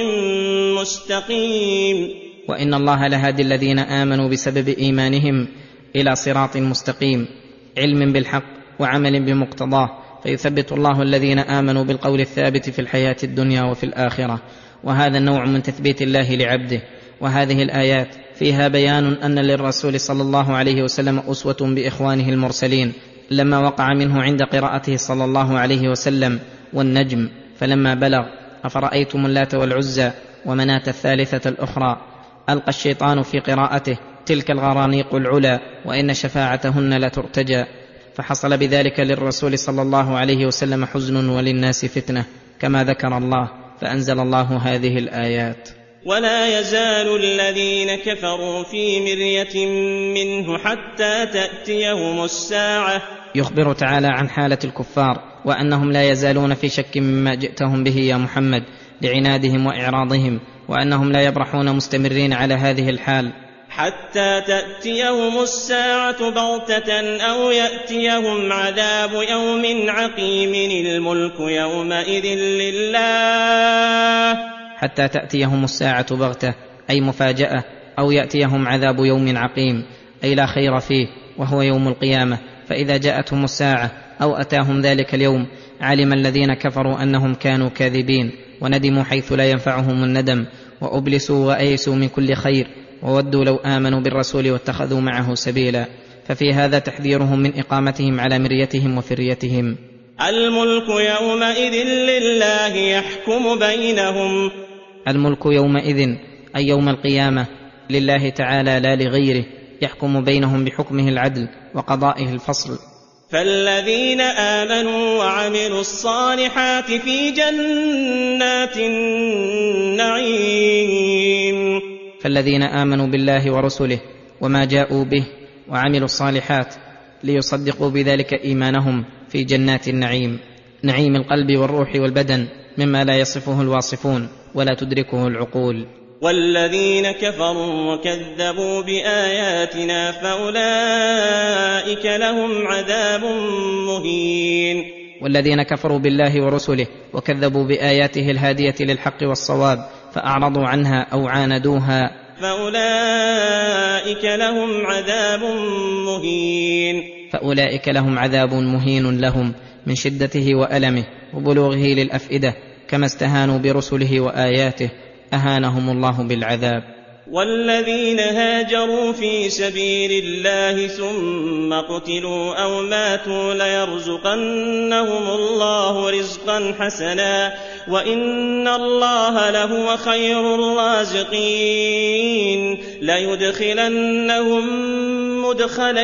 مستقيم. وإن الله لهادي الذين آمنوا بسبب إيمانهم إلى صراط مستقيم، علم بالحق وعمل بمقتضاه، فيثبت الله الذين آمنوا بالقول الثابت في الحياة الدنيا وفي الآخرة، وهذا النوع من تثبيت الله لعبده. وهذه الآيات فيها بيان أن للرسول صلى الله عليه وسلم أسوة بإخوانه المرسلين، لما وقع منه عند قراءته صلى الله عليه وسلم والنجم، فلما بلغ أفرأيتم اللات والعزى ومناة الثالثة الأخرى، ألقى الشيطان في قراءته تلك الغرانيق العلا وإن شفاعتهن لترتجى، فحصل بذلك للرسول صلى الله عليه وسلم حزن وللناس فتنة، كما ذكر الله، فأنزل الله هذه الآيات. ولا يزال الذين كفروا في مرية منه حتى تأتيهم الساعة. يخبر تعالى عن حالة الكفار، وأنهم لا يزالون في شك مما جئتهم به يا محمد لعنادهم وإعراضهم، وأنهم لا يبرحون مستمرين على هذه الحال حتى تأتيهم الساعة بغتة أو يأتيهم عذاب يوم عقيم. الملك يومئذ لله. حتى تأتيهم الساعة بغتة أي مفاجأة، أو يأتيهم عذاب يوم عقيم أي لا خير فيه، وهو يوم القيامة. فإذا جاءتهم الساعة أو أتاهم ذلك اليوم علم الذين كفروا أنهم كانوا كاذبين، وندموا حيث لا ينفعهم الندم، وأبلسوا وأيسوا من كل خير، وودوا لو آمنوا بالرسول واتخذوا معه سبيلا. ففي هذا تحذيرهم من إقامتهم على مريتهم وفريتهم. الملك يومئذ لله يحكم بينهم. الملك يومئذ أي يوم القيامة لله تعالى لا لغيره، يحكم بينهم بحكمه العدل وقضائه الفصل. فالذين آمنوا وعملوا الصالحات في جنات النعيم. فالذين آمنوا بالله ورسله وما جاءوا به وعملوا الصالحات ليصدقوا بذلك إيمانهم في جنات النعيم، نعيم القلب والروح والبدن، مما لا يصفه الواصفون ولا تدركه العقول. والذين كفروا وكذبوا بآياتنا فأولئك لهم عذاب مهين. والذين كفروا بالله ورسله وكذبوا بآياته الهادية للحق والصواب فأعرضوا عنها أو عاندوها فأولئك لهم عذاب مهين. فأولئك لهم عذاب مهين لهم من شدته وألمه وبلوغه للأفئدة، كما استهانوا برسله وآياته أهانهم الله بالعذاب. والذين هاجروا في سبيل الله ثم قتلوا أو ماتوا ليرزقنهم الله رزقا حسنا وإن الله لهو خير الرازقين. ليدخلنهم مدخلا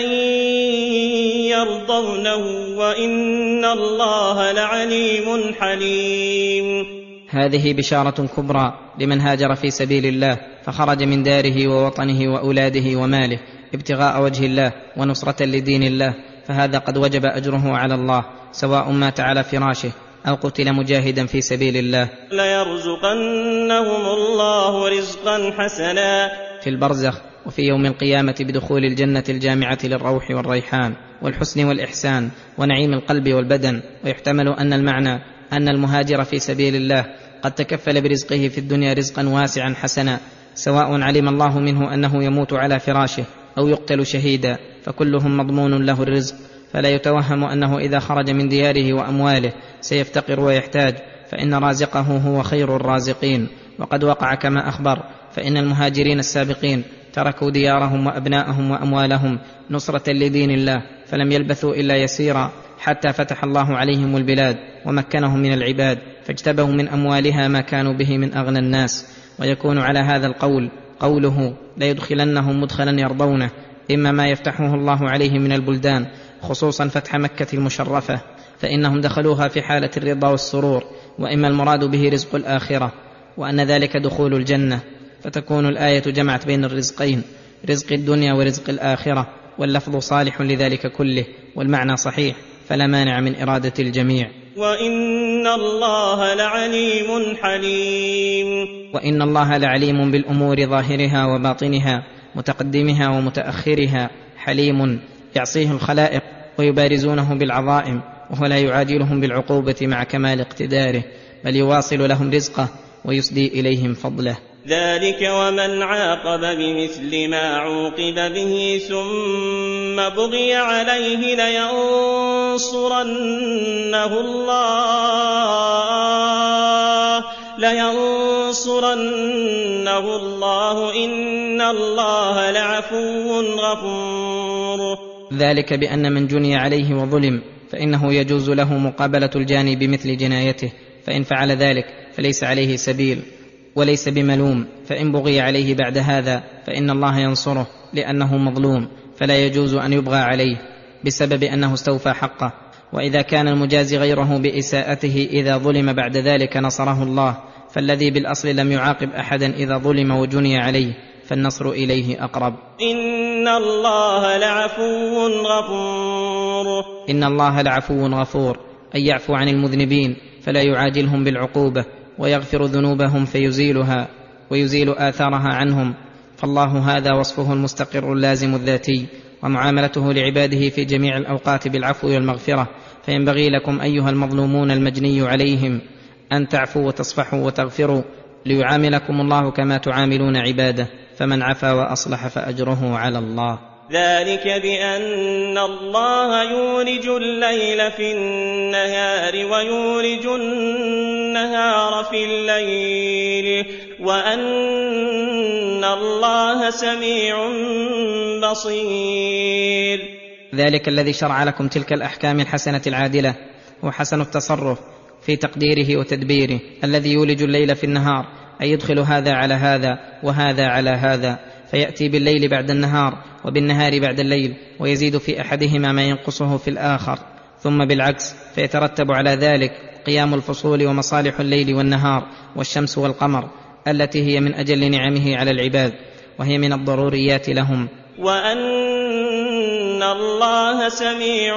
يرضونه وإن الله لعليم حليم. هذه بشارة كبرى لمن هاجر في سبيل الله فخرج من داره ووطنه وأولاده وماله ابتغاء وجه الله ونصرة لدين الله، فهذا قد وجب أجره على الله سواء مات على فراشه أو قتل مجاهدا في سبيل الله. ليرزقنهم الله رزقا حسنا في البرزخ وفي يوم القيامة بدخول الجنة الجامعة للروح والريحان والحسن والإحسان ونعيم القلب والبدن. ويحتمل أن المعنى أن المهاجر في سبيل الله قد تكفل برزقه في الدنيا رزقا واسعا حسنا، سواء علم الله منه أنه يموت على فراشه أو يقتل شهيدا، فكلهم مضمون له الرزق، فلا يتوهم أنه إذا خرج من دياره وأمواله سيفتقر ويحتاج، فإن رازقه هو خير الرازقين. وقد وقع كما أخبر، فإن المهاجرين السابقين تركوا ديارهم وأبناءهم وأموالهم نصرة لدين الله، فلم يلبثوا إلا يسيرا حتى فتح الله عليهم البلاد ومكنهم من العباد، فاجتبوا من أموالها ما كانوا به من أغنى الناس. ويكون على هذا القول قوله: ليدخلنهم مدخلا يرضونه، إما ما يفتحه الله عليهم من البلدان، خصوصا فتح مكة المشرفة، فإنهم دخلوها في حالة الرضا والسرور، وإما المراد به رزق الآخرة، وأن ذلك دخول الجنة، فتكون الآية جمعت بين الرزقين، رزق الدنيا ورزق الآخرة، واللفظ صالح لذلك كله، والمعنى صحيح، فلا مانع من إرادة الجميع. وإن الله لعليم حليم. وإن الله لعليم بالأمور ظاهرها وباطنها، متقدمها ومتأخرها، حليم يعصيه الخلائق ويبارزونه بالعظائم، وهو لا يعاجلهم بالعقوبة مع كمال اقتداره، بل يواصل لهم رزقه ويسدي إليهم فضله. ذلك ومن عاقب بمثل ما عوقب به ثم بغي عليه لينصرنه الله إن الله لعفو غفور. ذلك بأن من جني عليه وظلم فإنه يجوز له مقابلة الجاني بمثل جنايته، فإن فعل ذلك فليس عليه سبيل وليس بملوم، فإن بغي عليه بعد هذا فإن الله ينصره لأنه مظلوم، فلا يجوز أن يبغى عليه بسبب أنه استوفى حقه. وإذا كان المجازي غيره بإساءته إذا ظلم بعد ذلك نصره الله، فالذي بالأصل لم يعاقب أحدا إذا ظلم وجني عليه، فالنصر إليه أقرب. إن الله لعفو غفور. إن الله لعفو غفور، أي يعفو عن المذنبين فلا يعاجلهم بالعقوبة، ويغفر ذنوبهم فيزيلها ويزيل آثارها عنهم، فالله هذا وصفه المستقر اللازم الذاتي، ومعاملته لعباده في جميع الأوقات بالعفو والمغفرة. فينبغي لكم أيها المظلومون المجني عليهم أن تعفوا وتصفحوا وتغفروا، ليعاملكم الله كما تعاملون عباده، فمن عفا وأصلح فأجره على الله. ذلك بأن الله يولج الليل في النهار ويولج النهار في الليل، وأن الله سميع بصير. ذلك الذي شرع لكم تلك الأحكام الحسنة العادلة هو حسن التصرف في تقديره وتدبيره، الذي يولج الليل في النهار، أي يدخل هذا على هذا وهذا على هذا، فيأتي بالليل بعد النهار وبالنهار بعد الليل، ويزيد في أحدهما ما ينقصه في الآخر، ثم بالعكس، فيترتب على ذلك قيام الفصول ومصالح الليل والنهار والشمس والقمر، التي هي من أجل نعمه على العباد، وهي من الضروريات لهم. وأن الله سميع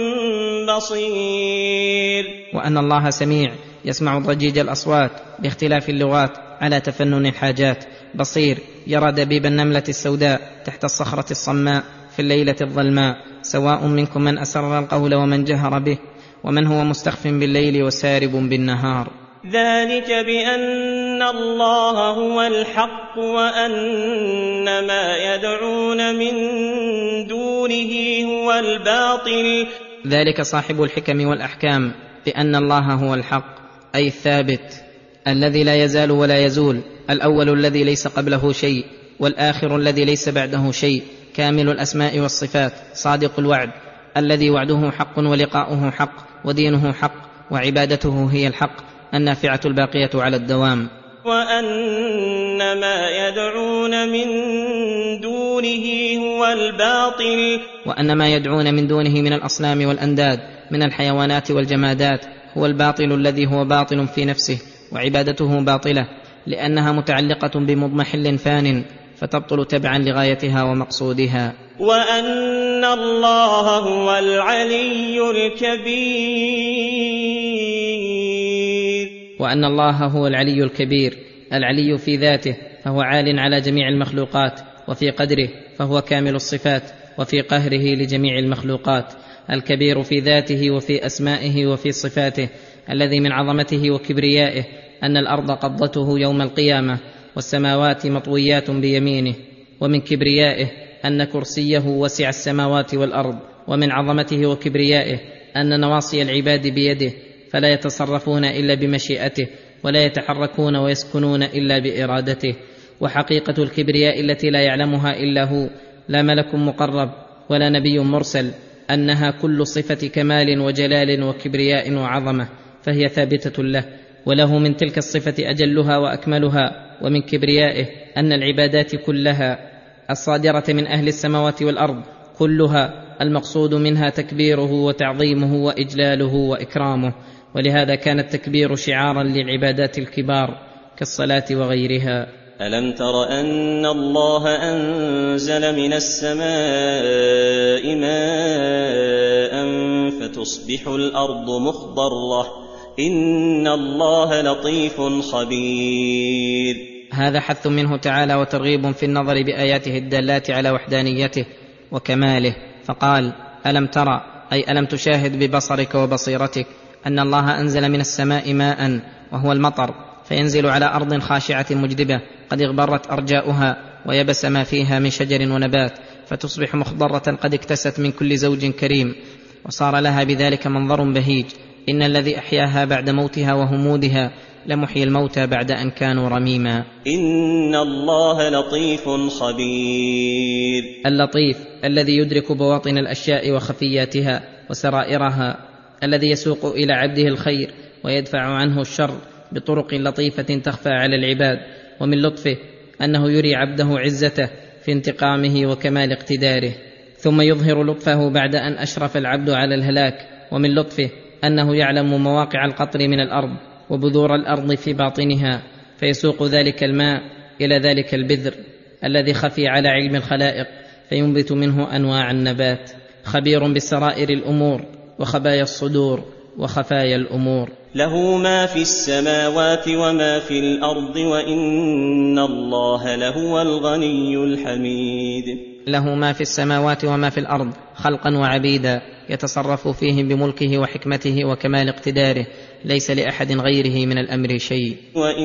بصير. وأن الله سميع يسمع ضجيج الأصوات باختلاف اللغات على تفنن الحاجات، بصير يرى دبيب النملة السوداء تحت الصخرة الصماء في الليلة الظلماء، سواء منكم من أسر القول ومن جهر به، ومن هو مستخف بالليل وسارب بالنهار. ذلك بأن الله هو الحق وأن ما يدعون من دونه هو الباطل. ذلك صاحب الحكم والأحكام بأن الله هو الحق، أي الثابت الذي لا يزال ولا يزول، الأول الذي ليس قبله شيء، والآخر الذي ليس بعده شيء، كامل الأسماء والصفات، صادق الوعد الذي وعده حق ولقاؤه حق ودينه حق وعبادته هي الحق النافعة الباقية على الدوام. وأن ما يدعون من دونه هو الباطل. وأن ما يدعون من دونه من الأصنام والأنداد من الحيوانات والجمادات هو الباطل الذي هو باطل في نفسه، وعبادته باطلة لأنها متعلقة بمضمحل فان، فتبطل تبعا لغايتها ومقصودها. وأن الله هو العلي الكبير. وأن الله هو العلي الكبير، العلي في ذاته فهو عال على جميع المخلوقات، وفي قدره فهو كامل الصفات، وفي قهره لجميع المخلوقات، الكبير في ذاته وفي أسمائه وفي صفاته، الذي من عظمته وكبريائه أن الأرض قبضته يوم القيامة والسماوات مطويات بيمينه، ومن كبريائه أن كرسيه وسع السماوات والأرض، ومن عظمته وكبريائه أن نواصي العباد بيده، فلا يتصرفون الا بمشيئته، ولا يتحركون ويسكنون الا بارادته. وحقيقه الكبرياء التي لا يعلمها الا هو، لا ملك مقرب ولا نبي مرسل، انها كل صفه كمال وجلال وكبرياء وعظمه، فهي ثابته له. وله من تلك الصفه اجلها واكملها. ومن كبريائه ان العبادات كلها الصادره من اهل السماوات والارض كلها المقصود منها تكبيره وتعظيمه واجلاله واكرامه. ولهذا كان التكبير شعارا للعبادات الكبار كالصلاه وغيرها. ألم تر أن الله أنزل من السماء ماء فتصبح الأرض مخضرة إن الله لطيف خبير. هذا حث منه تعالى وترغيب في النظر بآياته الدالات على وحدانيته وكماله، فقال: ألم ترى، أي ألم تشاهد ببصرك وبصيرتك أن الله أنزل من السماء ماء، وهو المطر، فينزل على أرض خاشعة مجدبة قد اغبرت أرجاؤها ويبس ما فيها من شجر ونبات، فتصبح مخضرة قد اكتست من كل زوج كريم، وصار لها بذلك منظر بهيج. إن الذي أحياها بعد موتها وهمودها لمحيي الموتى بعد أن كانوا رميما. إن الله لطيف خبير. اللطيف الذي يدرك بواطن الأشياء وخفياتها وسرائرها، الذي يسوق إلى عبده الخير ويدفع عنه الشر بطرق لطيفة تخفى على العباد. ومن لطفه أنه يري عبده عزته في انتقامه وكمال اقتداره، ثم يظهر لطفه بعد أن أشرف العبد على الهلاك. ومن لطفه أنه يعلم مواقع القطر من الأرض وبذور الأرض في باطنها، فيسوق ذلك الماء إلى ذلك البذر الذي خفي على علم الخلائق، فينبت منه أنواع النبات. خبير بسرائر الأمور وخبايا الصدور وخفايا الأمور. له ما في السماوات وما في الأرض وإن الله لهو الغني الحميد. له ما في السماوات وما في الأرض خلقا وعبيدا، يتصرف فيه بملكه وحكمته وكمال اقتداره، ليس لأحد غيره من الأمر شيء.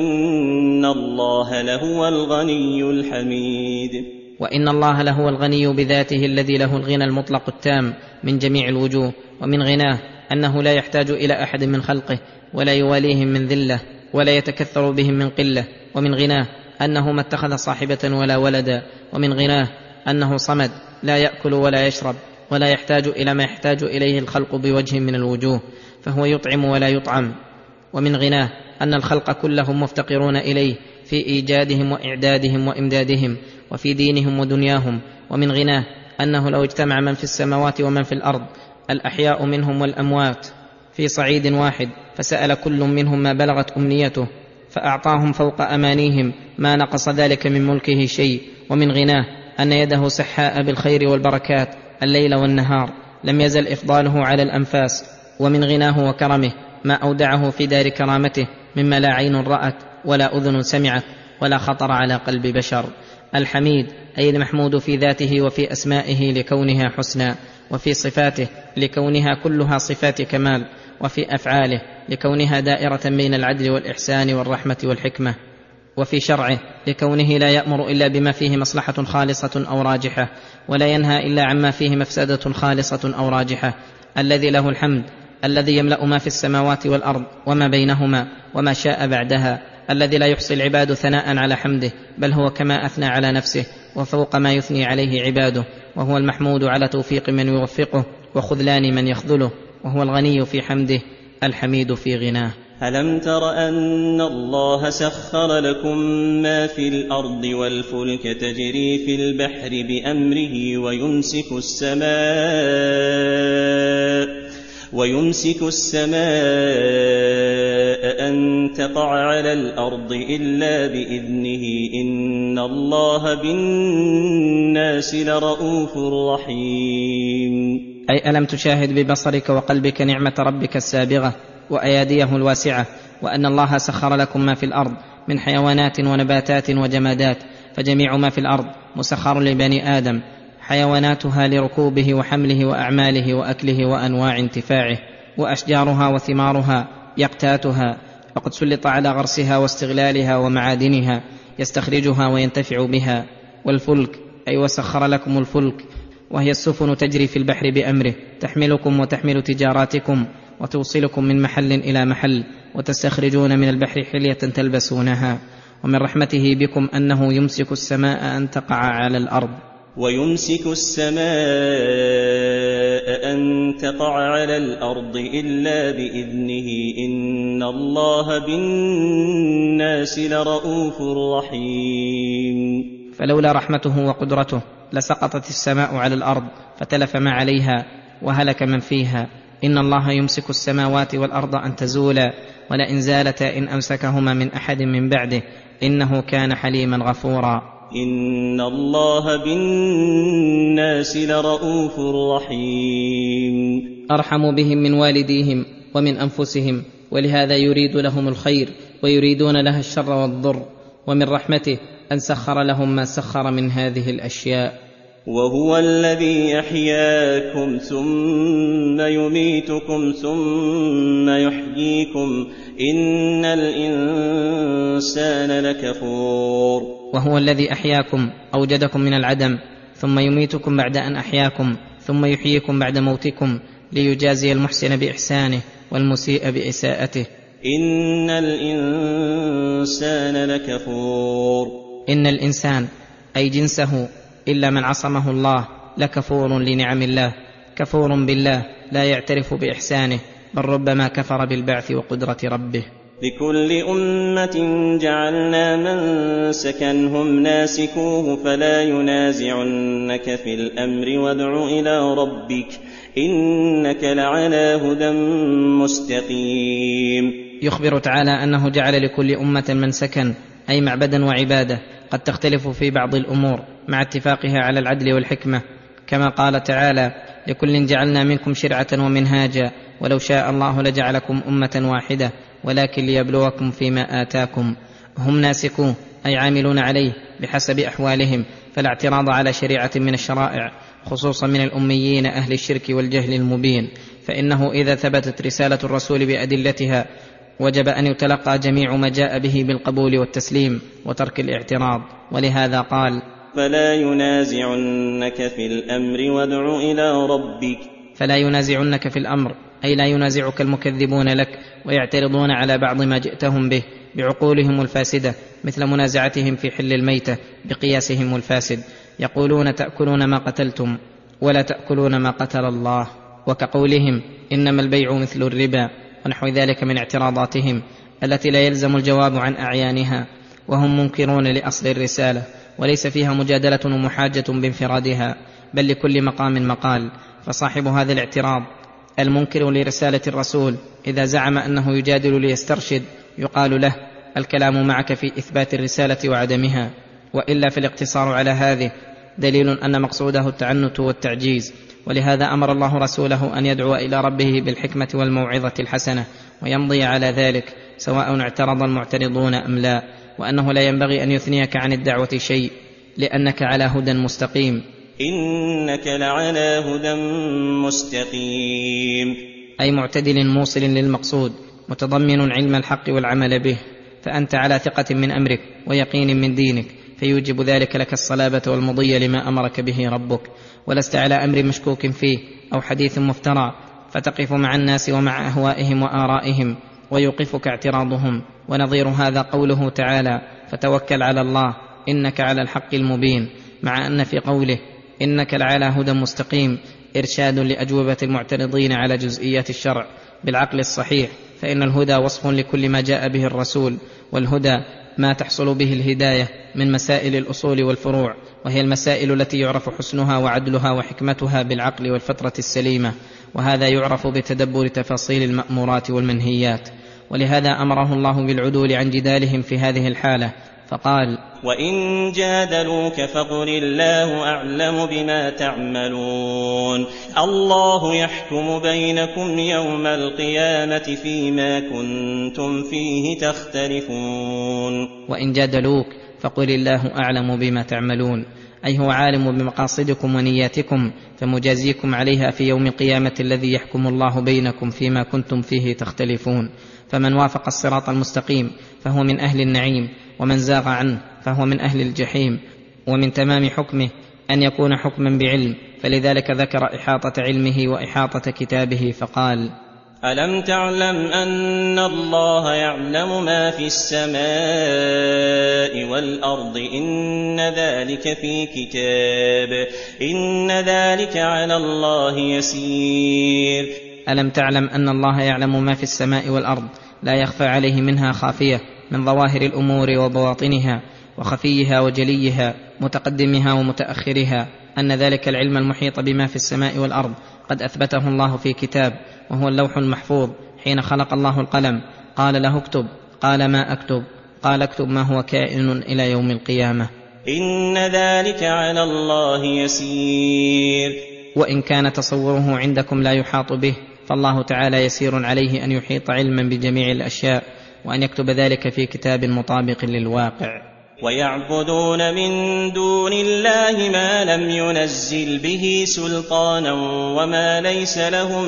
وإن الله لهو الغني الحميد. وإن الله لهو الغني بذاته الذي له الغنى المطلق التام من جميع الوجوه. ومن غناه أنه لا يحتاج إلى أحد من خلقه، ولا يواليهم من ذلة، ولا يتكثر بهم من قلة. ومن غناه أنه ما اتخذ صاحبة ولا ولدا. ومن غناه أنه صمد لا يأكل ولا يشرب، ولا يحتاج إلى ما يحتاج إليه الخلق بوجه من الوجوه، فهو يطعم ولا يطعم. ومن غناه أن الخلق كلهم مفتقرون إليه في إيجادهم وإعدادهم وإمدادهم وفي دينهم ودنياهم. ومن غناه أنه لو اجتمع من في السماوات ومن في الأرض، الأحياء منهم والأموات، في صعيد واحد، فسأل كل منهم ما بلغت أمنيته، فأعطاهم فوق أمانيهم، ما نقص ذلك من ملكه شيء. ومن غناه أن يده سحاء بالخير والبركات الليل والنهار، لم يزل إفضاله على الأنفاس. ومن غناه وكرمه ما أودعه في دار كرامته مما لا عين رأت ولا أذن سمعت ولا خطر على قلب بشر. الحميد أي المحمود في ذاته وفي أسمائه لكونها حسنى، وفي صفاته لكونها كلها صفات كمال، وفي أفعاله لكونها دائرة بين العدل والإحسان والرحمة والحكمة، وفي شرعه لكونه لا يأمر إلا بما فيه مصلحة خالصة أو راجحة، ولا ينهى إلا عما فيه مفسدة خالصة أو راجحة. الذي له الحمد، الذي يملأ ما في السماوات والأرض وما بينهما وما شاء بعدها، الذي لا يحصي العباد ثناء على حمده، بل هو كما أثنى على نفسه وفوق ما يثني عليه عباده. وهو المحمود على توفيق من يوفقه وخذلان من يخذله، وهو الغني في حمده الحميد في غناه. ألم تر أن الله سخر لكم ما في الأرض والفلك تجري في البحر بأمره ويمسك السماء أن تقع على الأرض إلا بإذنه إن الله بالناس لرؤوف رحيم. أي ألم تشاهد ببصرك وقلبك نعمة ربك السابغة وأياديه الواسعة، وأن الله سخر لكم ما في الأرض من حيوانات ونباتات وجمادات، فجميع ما في الأرض مسخر لبني آدم، حيواناتها لركوبه وحمله وأعماله وأكله وأنواع انتفاعه، وأشجارها وثمارها يقتاتها، وقد سلط على غرسها واستغلالها ومعادنها يستخرجها وينتفع بها. والفلك أي وسخر لكم الفلك، وهي السفن تجري في البحر بأمره، تحملكم وتحمل تجاراتكم وتوصلكم من محل إلى محل، وتستخرجون من البحر حلية تلبسونها. ومن رحمته بكم أنه يمسك السماء أن تقع على الأرض، ويمسك السماء أن تقع على الأرض إلا بإذنه إن الله بالناس لرؤوف رحيم. فلولا رحمته وقدرته لسقطت السماء على الأرض فتلف ما عليها وهلك من فيها. إن الله يمسك السماوات والأرض أن تزولا، ولئن زالتا إن أمسكهما من أحد من بعده إنه كان حليما غفورا. إن الله بالناس لرؤوف رحيم. أرحم بهم من والديهم ومن أنفسهم، ولهذا يريد لهم الخير ويريدون لها الشر والضر. ومن رحمته أن سخر لهم ما سخر من هذه الأشياء. وهو الذي يحياكم ثم يميتكم ثم يحييكم إن الإنسان لكفور. وهو الذي أحياكم أوجدكم من العدم ثم يميتكم بعد أن أحياكم ثم يحييكم بعد موتكم ليجازي المحسن بإحسانه والمسيء بإساءته. إن الإنسان لكفور. إن الإنسان أي جنسه إلا من عصمه الله لكفور لنعم الله، كفور بالله لا يعترف بإحسانه، بل ربما كفر بالبعث وقدرة ربه. لكل أمة جعلنا منسكا هم ناسكوه فلا ينازعنك في الأمر وادع إلى ربك إنك لعلى هدى مستقيم. يخبر تعالى أنه جعل لكل أمة منسكا أي معبدا وعبادة قد تختلف في بعض الأمور مع اتفاقها على العدل والحكمة، كما قال تعالى: لكل جعلنا منكم شرعة ومنهاجا ولو شاء الله لجعلكم أمة واحدة ولكن ليبلوكم فيما آتاكم. هم ناسكوه أي عاملون عليه بحسب أحوالهم، فلا اعتراض على شريعة من الشرائع، خصوصا من الأميين أهل الشرك والجهل المبين، فإنه إذا ثبتت رسالة الرسول بأدلتها وجب أن يتلقى جميع ما جاء به بالقبول والتسليم وترك الاعتراض. ولهذا قال: فلا ينازعنك في الأمر وادع إلى ربك. فلا ينازعنك في الأمر أي لا ينازعك المكذبون لك ويعترضون على بعض ما جئتهم به بعقولهم الفاسدة، مثل منازعتهم في حل الميتة بقياسهم الفاسد، يقولون تأكلون ما قتلتم ولا تأكلون ما قتل الله، وكقولهم إنما البيع مثل الربا، ونحو ذلك من اعتراضاتهم التي لا يلزم الجواب عن أعيانها، وهم منكرون لأصل الرسالة، وليس فيها مجادلة ومحاجة بانفرادها، بل لكل مقام مقال. فصاحب هذا الاعتراض المنكر لرسالة الرسول إذا زعم أنه يجادل ليسترشد يقال له: الكلام معك في إثبات الرسالة وعدمها، وإلا فالاقتصار على هذه دليل أن مقصوده التعنت والتعجيز. ولهذا أمر الله رسوله أن يدعو إلى ربه بالحكمة والموعظة الحسنة ويمضي على ذلك سواء اعترض المعترضون أم لا، وأنه لا ينبغي أن يثنيك عن الدعوة شيء لأنك على هدى مستقيم. إنك لعلى هدى مستقيم أي معتدل موصل للمقصود متضمن علم الحق والعمل به، فأنت على ثقة من أمرك ويقين من دينك، فيوجب ذلك لك الصلابة والمضي لما أمرك به ربك، ولست على أمر مشكوك فيه أو حديث مفترى فتقف مع الناس ومع أهوائهم وآرائهم ويوقفك اعتراضهم. ونظير هذا قوله تعالى: فتوكل على الله إنك على الحق المبين، مع أن في قوله إنك لعلى هدى مستقيم إرشاد لأجوبة المعترضين على جزئيات الشرع بالعقل الصحيح، فإن الهدى وصف لكل ما جاء به الرسول، والهدى ما تحصل به الهداية من مسائل الأصول والفروع، وهي المسائل التي يعرف حسنها وعدلها وحكمتها بالعقل والفطرة السليمة، وهذا يعرف بتدبر تفاصيل المأمورات والمنهيات. ولهذا أمره الله بالعدول عن جدالهم في هذه الحالة، فقال: وإن جادلوك فقل الله أعلم بما تعملون الله يحكم بينكم يوم القيامة فيما كنتم فيه تختلفون. وإن جادلوك فقل الله أعلم بما تعملون، أي هو عالم بمقاصدكم ونياتكم فمجازيكم عليها في يوم القيامة الذي يحكم الله بينكم فيما كنتم فيه تختلفون. فمن وافق الصراط المستقيم فهو من أهل النعيم، ومن زاغ عنه فهو من أهل الجحيم. ومن تمام حكمه أن يكون حكما بعلم، فلذلك ذكر إحاطة علمه وإحاطة كتابه فقال: ألم تعلم أن الله يعلم ما في السماء والأرض إن ذلك في كتاب إن ذلك على الله يسير. ألم تعلم أن الله يعلم ما في السماء والأرض لا يخفى عليه منها خافية من ظواهر الأمور وبواطنها وخفيها وجليها متقدمها ومتأخرها، أن ذلك العلم المحيط بما في السماء والأرض قد أثبته الله في كتاب وهو اللوح المحفوظ. حين خلق الله القلم قال له اكتب، قال ما أكتب؟ قال اكتب ما هو كائن إلى يوم القيامة. إن ذلك على الله يسير. وإن كان تصوره عندكم لا يحاط به، فالله تعالى يسير عليه أن يحيط علما بجميع الأشياء وأن يكتب ذلك في كتاب مطابق للواقع. ويعبدون من دون الله ما لم ينزل به سلطانا وما ليس لهم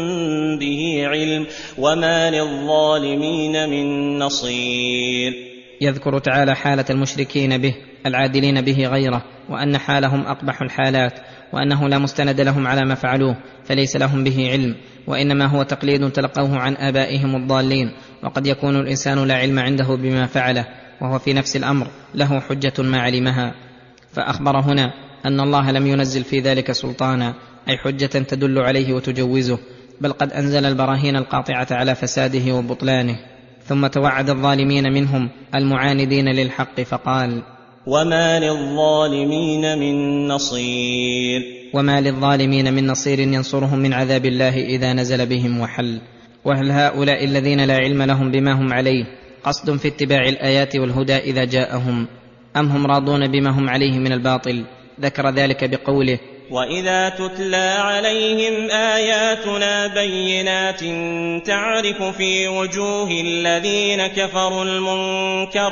به علم وما للظالمين من نصير. يذكر تعالى حالة المشركين به العادلين به غيره، وأن حالهم أقبح الحالات، وأنه لا مستند لهم على ما فعلوه فليس لهم به علم، وإنما هو تقليد تلقوه عن آبائهم الضالين. وقد يكون الإنسان لا علم عنده بما فعله وهو في نفس الأمر له حجة ما علمها، فأخبر هنا أن الله لم ينزل في ذلك سلطانا، أي حجة تدل عليه وتجوزه، بل قد أنزل البراهين القاطعة على فساده وبطلانه. ثم توعد الظالمين منهم المعاندين للحق فقال: وما للظالمين من نصير. وما للظالمين من نصير ينصرهم من عذاب الله إذا نزل بهم وحل. وهل هؤلاء الذين لا علم لهم بما هم عليه قصد في اتباع الآيات والهدى إذا جاءهم، أم هم راضون بما هم عليه من الباطل؟ ذكر ذلك بقوله: وإذا تتلى عليهم آياتنا بينات تعرف في وجوه الذين كفروا المنكر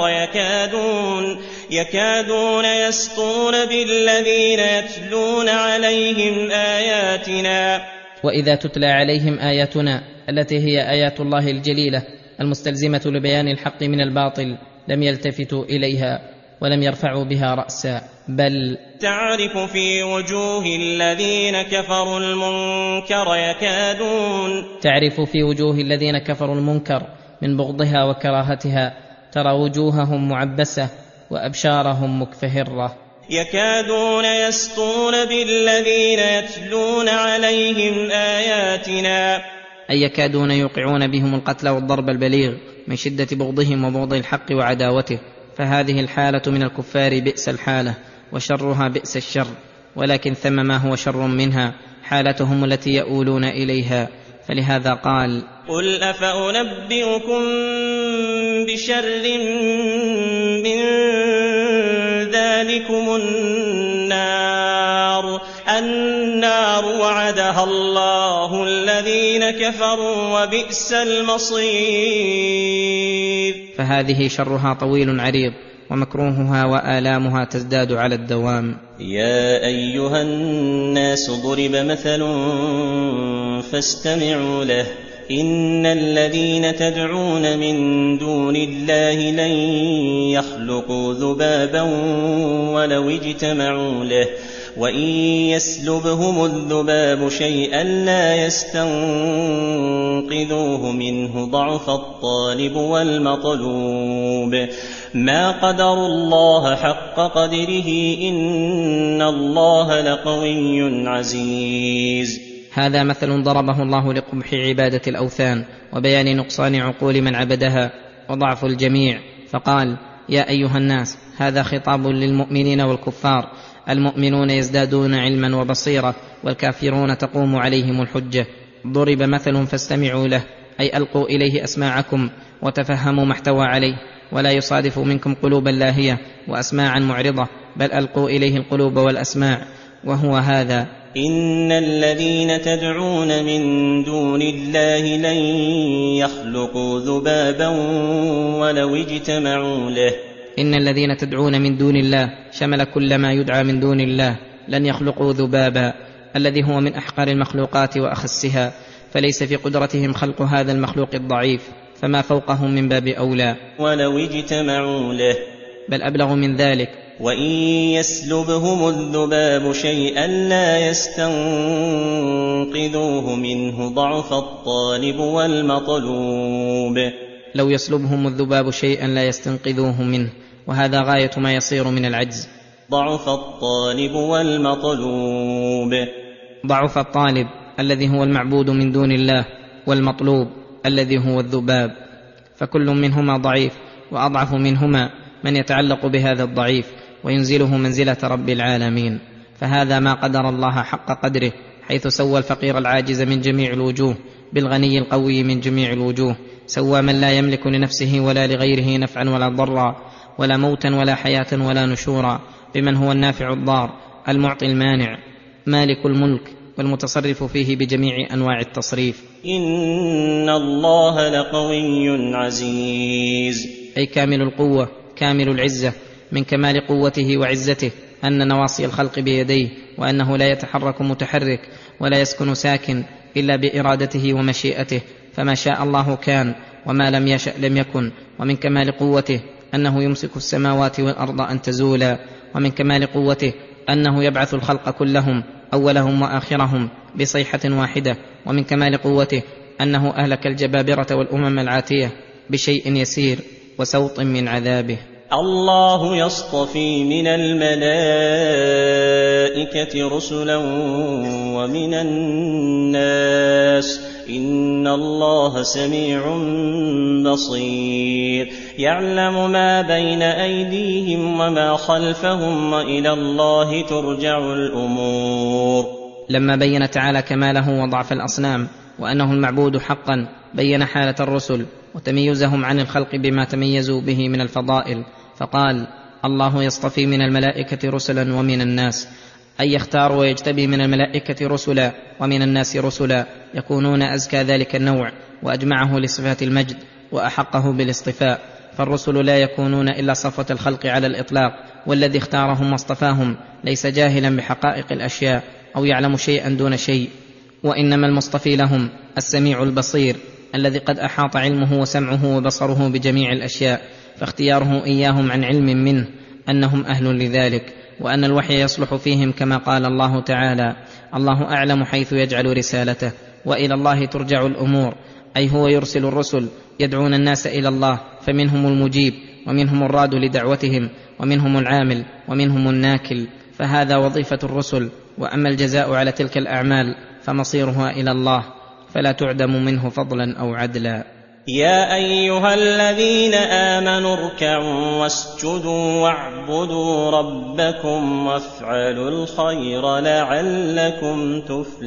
يكادون يسطون بالذين يتلون عليهم آياتنا. وإذا تتلى عليهم آياتنا التي هي آيات الله الجليلة المستلزمة لبيان الحق من الباطل لم يلتفتوا إليها ولم يرفعوا بها رأسا، بل تعرف في وجوه الذين كفروا المنكر من بغضها وكراهتها، ترى وجوههم معبسة وأبشارهم مكفهرة. يكادون يسطون بالذين يتلون عليهم آياتنا، أي يكادون يوقعون بهم القتل والضرب البليغ من شدة بغضهم وبغض الحق وعداوته. فهذه الحالة من الكفار بئس الحالة وشرها بئس الشر، ولكن ثم ما هو شر منها حالتهم التي يؤولون إليها. فلهذا قال: قل أفأنبئكم بشر من ذلكم النار وعدها الله الذين كفروا وبئس المصير. فهذه شرها طويل عريض ومكروهها وآلامها تزداد على الدوام. يا أيها الناس ضرب مثل فاستمعوا له إن الذين تدعون من دون الله لن يخلقوا ذبابا ولو اجتمعوا له وإن يسلبهم الذباب شيئا لا يستنقذوه منه ضعف الطالب والمطلوب ما قدروا الله حق قدره إن الله لقوي عزيز. هذا مثل ضربه الله لقبح عبادة الأوثان وبيان نقصان عقول من عبدها وضعف الجميع، فقال: يا أيها الناس. هذا خطاب للمؤمنين والكفار. المؤمنون يزدادون علما وبصيرة، والكافرون تقوم عليهم الحجة. ضرب مثل فاستمعوا له، أي ألقوا إليه أسماعكم وتفهموا ما احتوى عليه، ولا يصادف منكم قلوبا لاهية وأسماعا معرضة، بل ألقوا إليه القلوب والأسماع، وهو هذا: إن الذين تدعون من دون الله لن يخلقوا ذبابا ولو اجتمعوا له. إن الذين تدعون من دون الله شمل كل ما يدعى من دون الله، لن يخلقوا ذبابا الذي هو من أحقر المخلوقات وأخسها، فليس في قدرتهم خلق هذا المخلوق الضعيف، فما فوقهم من باب أولى. ولو اجتمعوا له، بل أبلغ من ذلك، وإن يسلبهم الذباب شيئا لا يستنقذوه منه ضعف الطالب والمطلوب. لو يسلبهم الذباب شيئا لا يستنقذوه منه، وهذا غاية ما يصير من العجز. ضعف الطالب والمطلوب. ضعف الطالب الذي هو المعبود من دون الله، والمطلوب الذي هو الذباب، فكل منهما ضعيف، وأضعف منهما من يتعلق بهذا الضعيف وينزله منزلة رب العالمين. فهذا ما قدر الله حق قدره، حيث سوى الفقير العاجز من جميع الوجوه بالغني القوي من جميع الوجوه، سوى من لا يملك لنفسه ولا لغيره نفعا ولا ضرا، ولا موتا ولا حياة ولا نشورا، بمن هو النافع الضار المعطي المانع مالك الملك والمتصرف فيه بجميع أنواع التصريف. إن الله لقوي عزيز، أي كامل القوة كامل العزة. من كمال قوته وعزته أن نواصي الخلق بيديه، وأنه لا يتحرك متحرك ولا يسكن ساكن إلا بإرادته ومشيئته، فما شاء الله كان وما لم يشأ لم يكن. ومن كمال قوته أنه يمسك السماوات والأرض أن تزولا. ومن كمال قوته أنه يبعث الخلق كلهم أولهم وآخرهم بصيحة واحدة. ومن كمال قوته أنه أهلك الجبابرة والأمم العاتية بشيء يسير وسوط من عذابه. الله يصطفي من الملائكة رسلا ومن الناس، إن الله سميع بصير، يعلم ما بين أيديهم وما خلفهم وإلى الله ترجع الأمور. لما بين تعالى كماله وضعف الأصنام وأنه المعبود حقا، بين حالة الرسل وتميزهم عن الخلق بما تميزوا به من الفضائل، فقال: الله يصطفي من الملائكة رسلا ومن الناس، أي يختار ويجتبي من الملائكة رسلا ومن الناس رسلا، يكونون أزكى ذلك النوع وأجمعه لصفات المجد وأحقه بالاصطفاء. فالرسل لا يكونون إلا صفوة الخلق على الإطلاق، والذي اختارهم واصطفاهم ليس جاهلا بحقائق الأشياء أو يعلم شيئا دون شيء، وإنما المصطفي لهم السميع البصير الذي قد أحاط علمه وسمعه وبصره بجميع الأشياء، فاختياره إياهم عن علم منه أنهم أهل لذلك، وأن الوحي يصلح فيهم كما قال الله تعالى: الله أعلم حيث يجعل رسالته وإلى الله ترجع الأمور. أي هو يرسل الرسل يدعون الناس إلى الله، فمنهم المجيب ومنهم الراد لدعوتهم ومنهم العامل ومنهم الناكل، فهذا وظيفة الرسل. وأما الجزاء على تلك الأعمال فمصيرها إلى الله، فلا تعدم منه فضلا أو عدلا. يا أيها الذين آمنوا اركعوا واسجدوا واعبدوا ربكم وافعلوا الخير لعلكم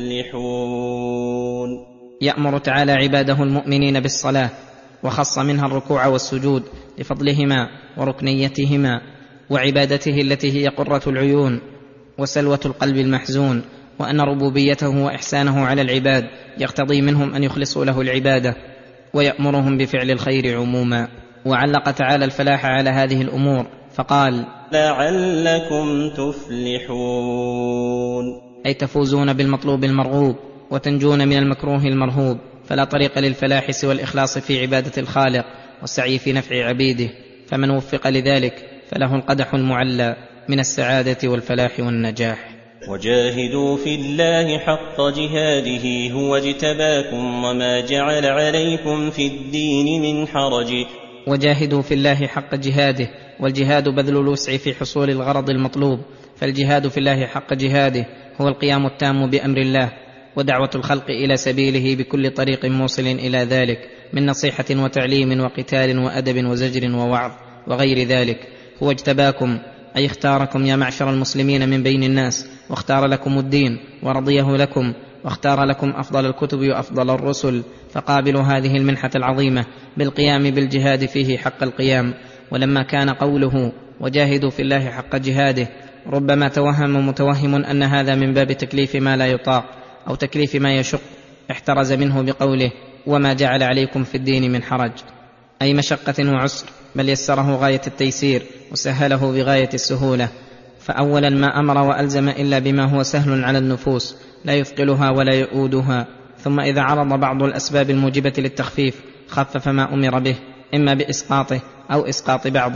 تفلحون. يأمر تعالى عباده المؤمنين بالصلاة، وخص منها الركوع والسجود لفضلهما وركنيتهما، وعبادته التي هي قرة العيون وسلوة القلب المحزون، وأن ربوبيته وإحسانه على العباد يقتضي منهم أن يخلصوا له العبادة، ويأمرهم بفعل الخير عموما. وعلق تعالى الفلاح على هذه الأمور فقال: لعلكم تفلحون، أي تفوزون بالمطلوب المرغوب وتنجون من المكروه المرهوب. فلا طريق للفلاح سوى الإخلاص في عبادة الخالق والسعي في نفع عبيده، فمن وفق لذلك فله القدح المعلى من السعادة والفلاح والنجاح. وجاهدوا في الله حق جهاده هو اجتباكم وما جعل عليكم في الدين من حرج. وجاهدوا في الله حق جهاده، والجهاد بذل الوسع في حصول الغرض المطلوب، فالجهاد في الله حق جهاده هو القيام التام بأمر الله ودعوة الخلق إلى سبيله بكل طريق موصل إلى ذلك من نصيحة وتعليم وقتال وأدب وزجر ووعظ وغير ذلك. هو اجتباكم أي اختاركم يا معشر المسلمين من بين الناس، واختار لكم الدين ورضيه لكم، واختار لكم أفضل الكتب وأفضل الرسل، فقابلوا هذه المنحة العظيمة بالقيام بالجهاد فيه حق القيام. ولما كان قوله وجاهدوا في الله حق جهاده ربما توهم متوهم أن هذا من باب تكليف ما لا يطاق أو تكليف ما يشق، احترز منه بقوله وما جعل عليكم في الدين من حرج، أي مشقة وعسر، بل يسره غاية التيسير وسهله بغاية السهولة. فأولا ما أمر وألزم إلا بما هو سهل على النفوس لا يثقلها ولا يؤودها، ثم إذا عرض بعض الأسباب الموجبة للتخفيف خفف ما أمر به إما بإسقاطه أو إسقاط بعضه.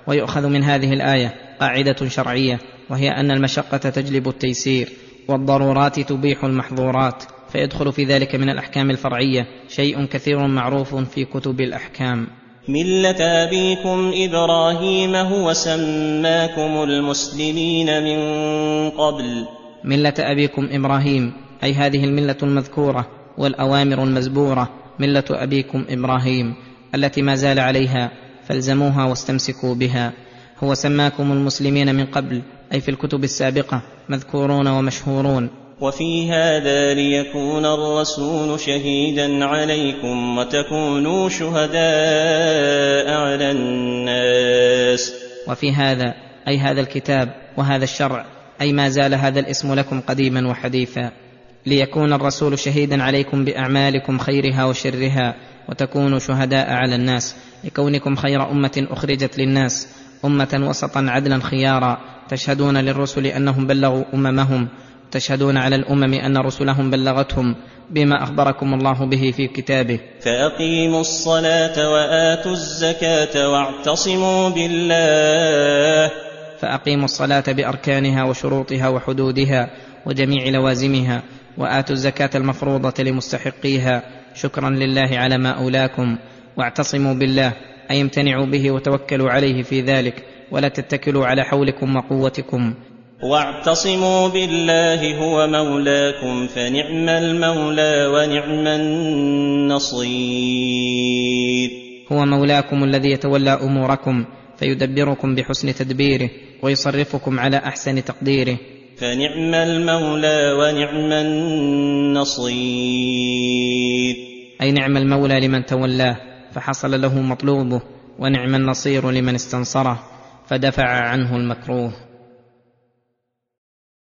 ويؤخذ من هذه الآية قاعدة شرعية، وهي أن المشقة تجلب التيسير، والضرورات تبيح المحظورات، فيدخل في ذلك من الأحكام الفرعية شيء كثير معروف في كتب الأحكام. ملة أبيكم إبراهيم هو سماكم المسلمين من قبل. ملة أبيكم إبراهيم أي هذه الملة المذكورة والأوامر المزبورة، ملة أبيكم إبراهيم التي ما زال عليها، فالزموها واستمسكوا بها. هو سماكم المسلمين من قبل أي في الكتب السابقة مذكورون ومشهورون. وفي هذا ليكون الرسول شهيدا عليكم وتكونوا شهداء على الناس. وفي هذا أي هذا الكتاب وهذا الشرع، أي ما زال هذا الاسم لكم قديما وحديثا، ليكون الرسول شهيدا عليكم بأعمالكم خيرها وشرها، وتكونوا شهداء على الناس، لكونكم خير أمة أخرجت للناس، أمة وسطا عدلا خيارا، تشهدون للرسل أنهم بلغوا أممهم، تشهدون على الأمم أن رسلهم بلغتهم بما أخبركم الله به في كتابه. فأقيموا الصلاة وآتوا الزكاة واعتصموا بالله. فأقيموا الصلاة بأركانها وشروطها وحدودها وجميع لوازمها، وآتوا الزكاة المفروضة لمستحقيها شكرا لله على ما أولاكم، واعتصموا بالله أي امتنعوا به وتوكلوا عليه في ذلك، ولا تتكلوا على حولكم وقوتكم. واعتصموا بالله هو مولاكم فنعم المولى ونعم النصير. هو مولاكم الذي يتولى أموركم فيدبركم بحسن تدبيره ويصرفكم على أحسن تقديره. فنعم المولى ونعم النصير أي نعم المولى لمن تولاه فحصل له مطلوبه، ونعم النصير لمن استنصره فدفع عنه المكروه.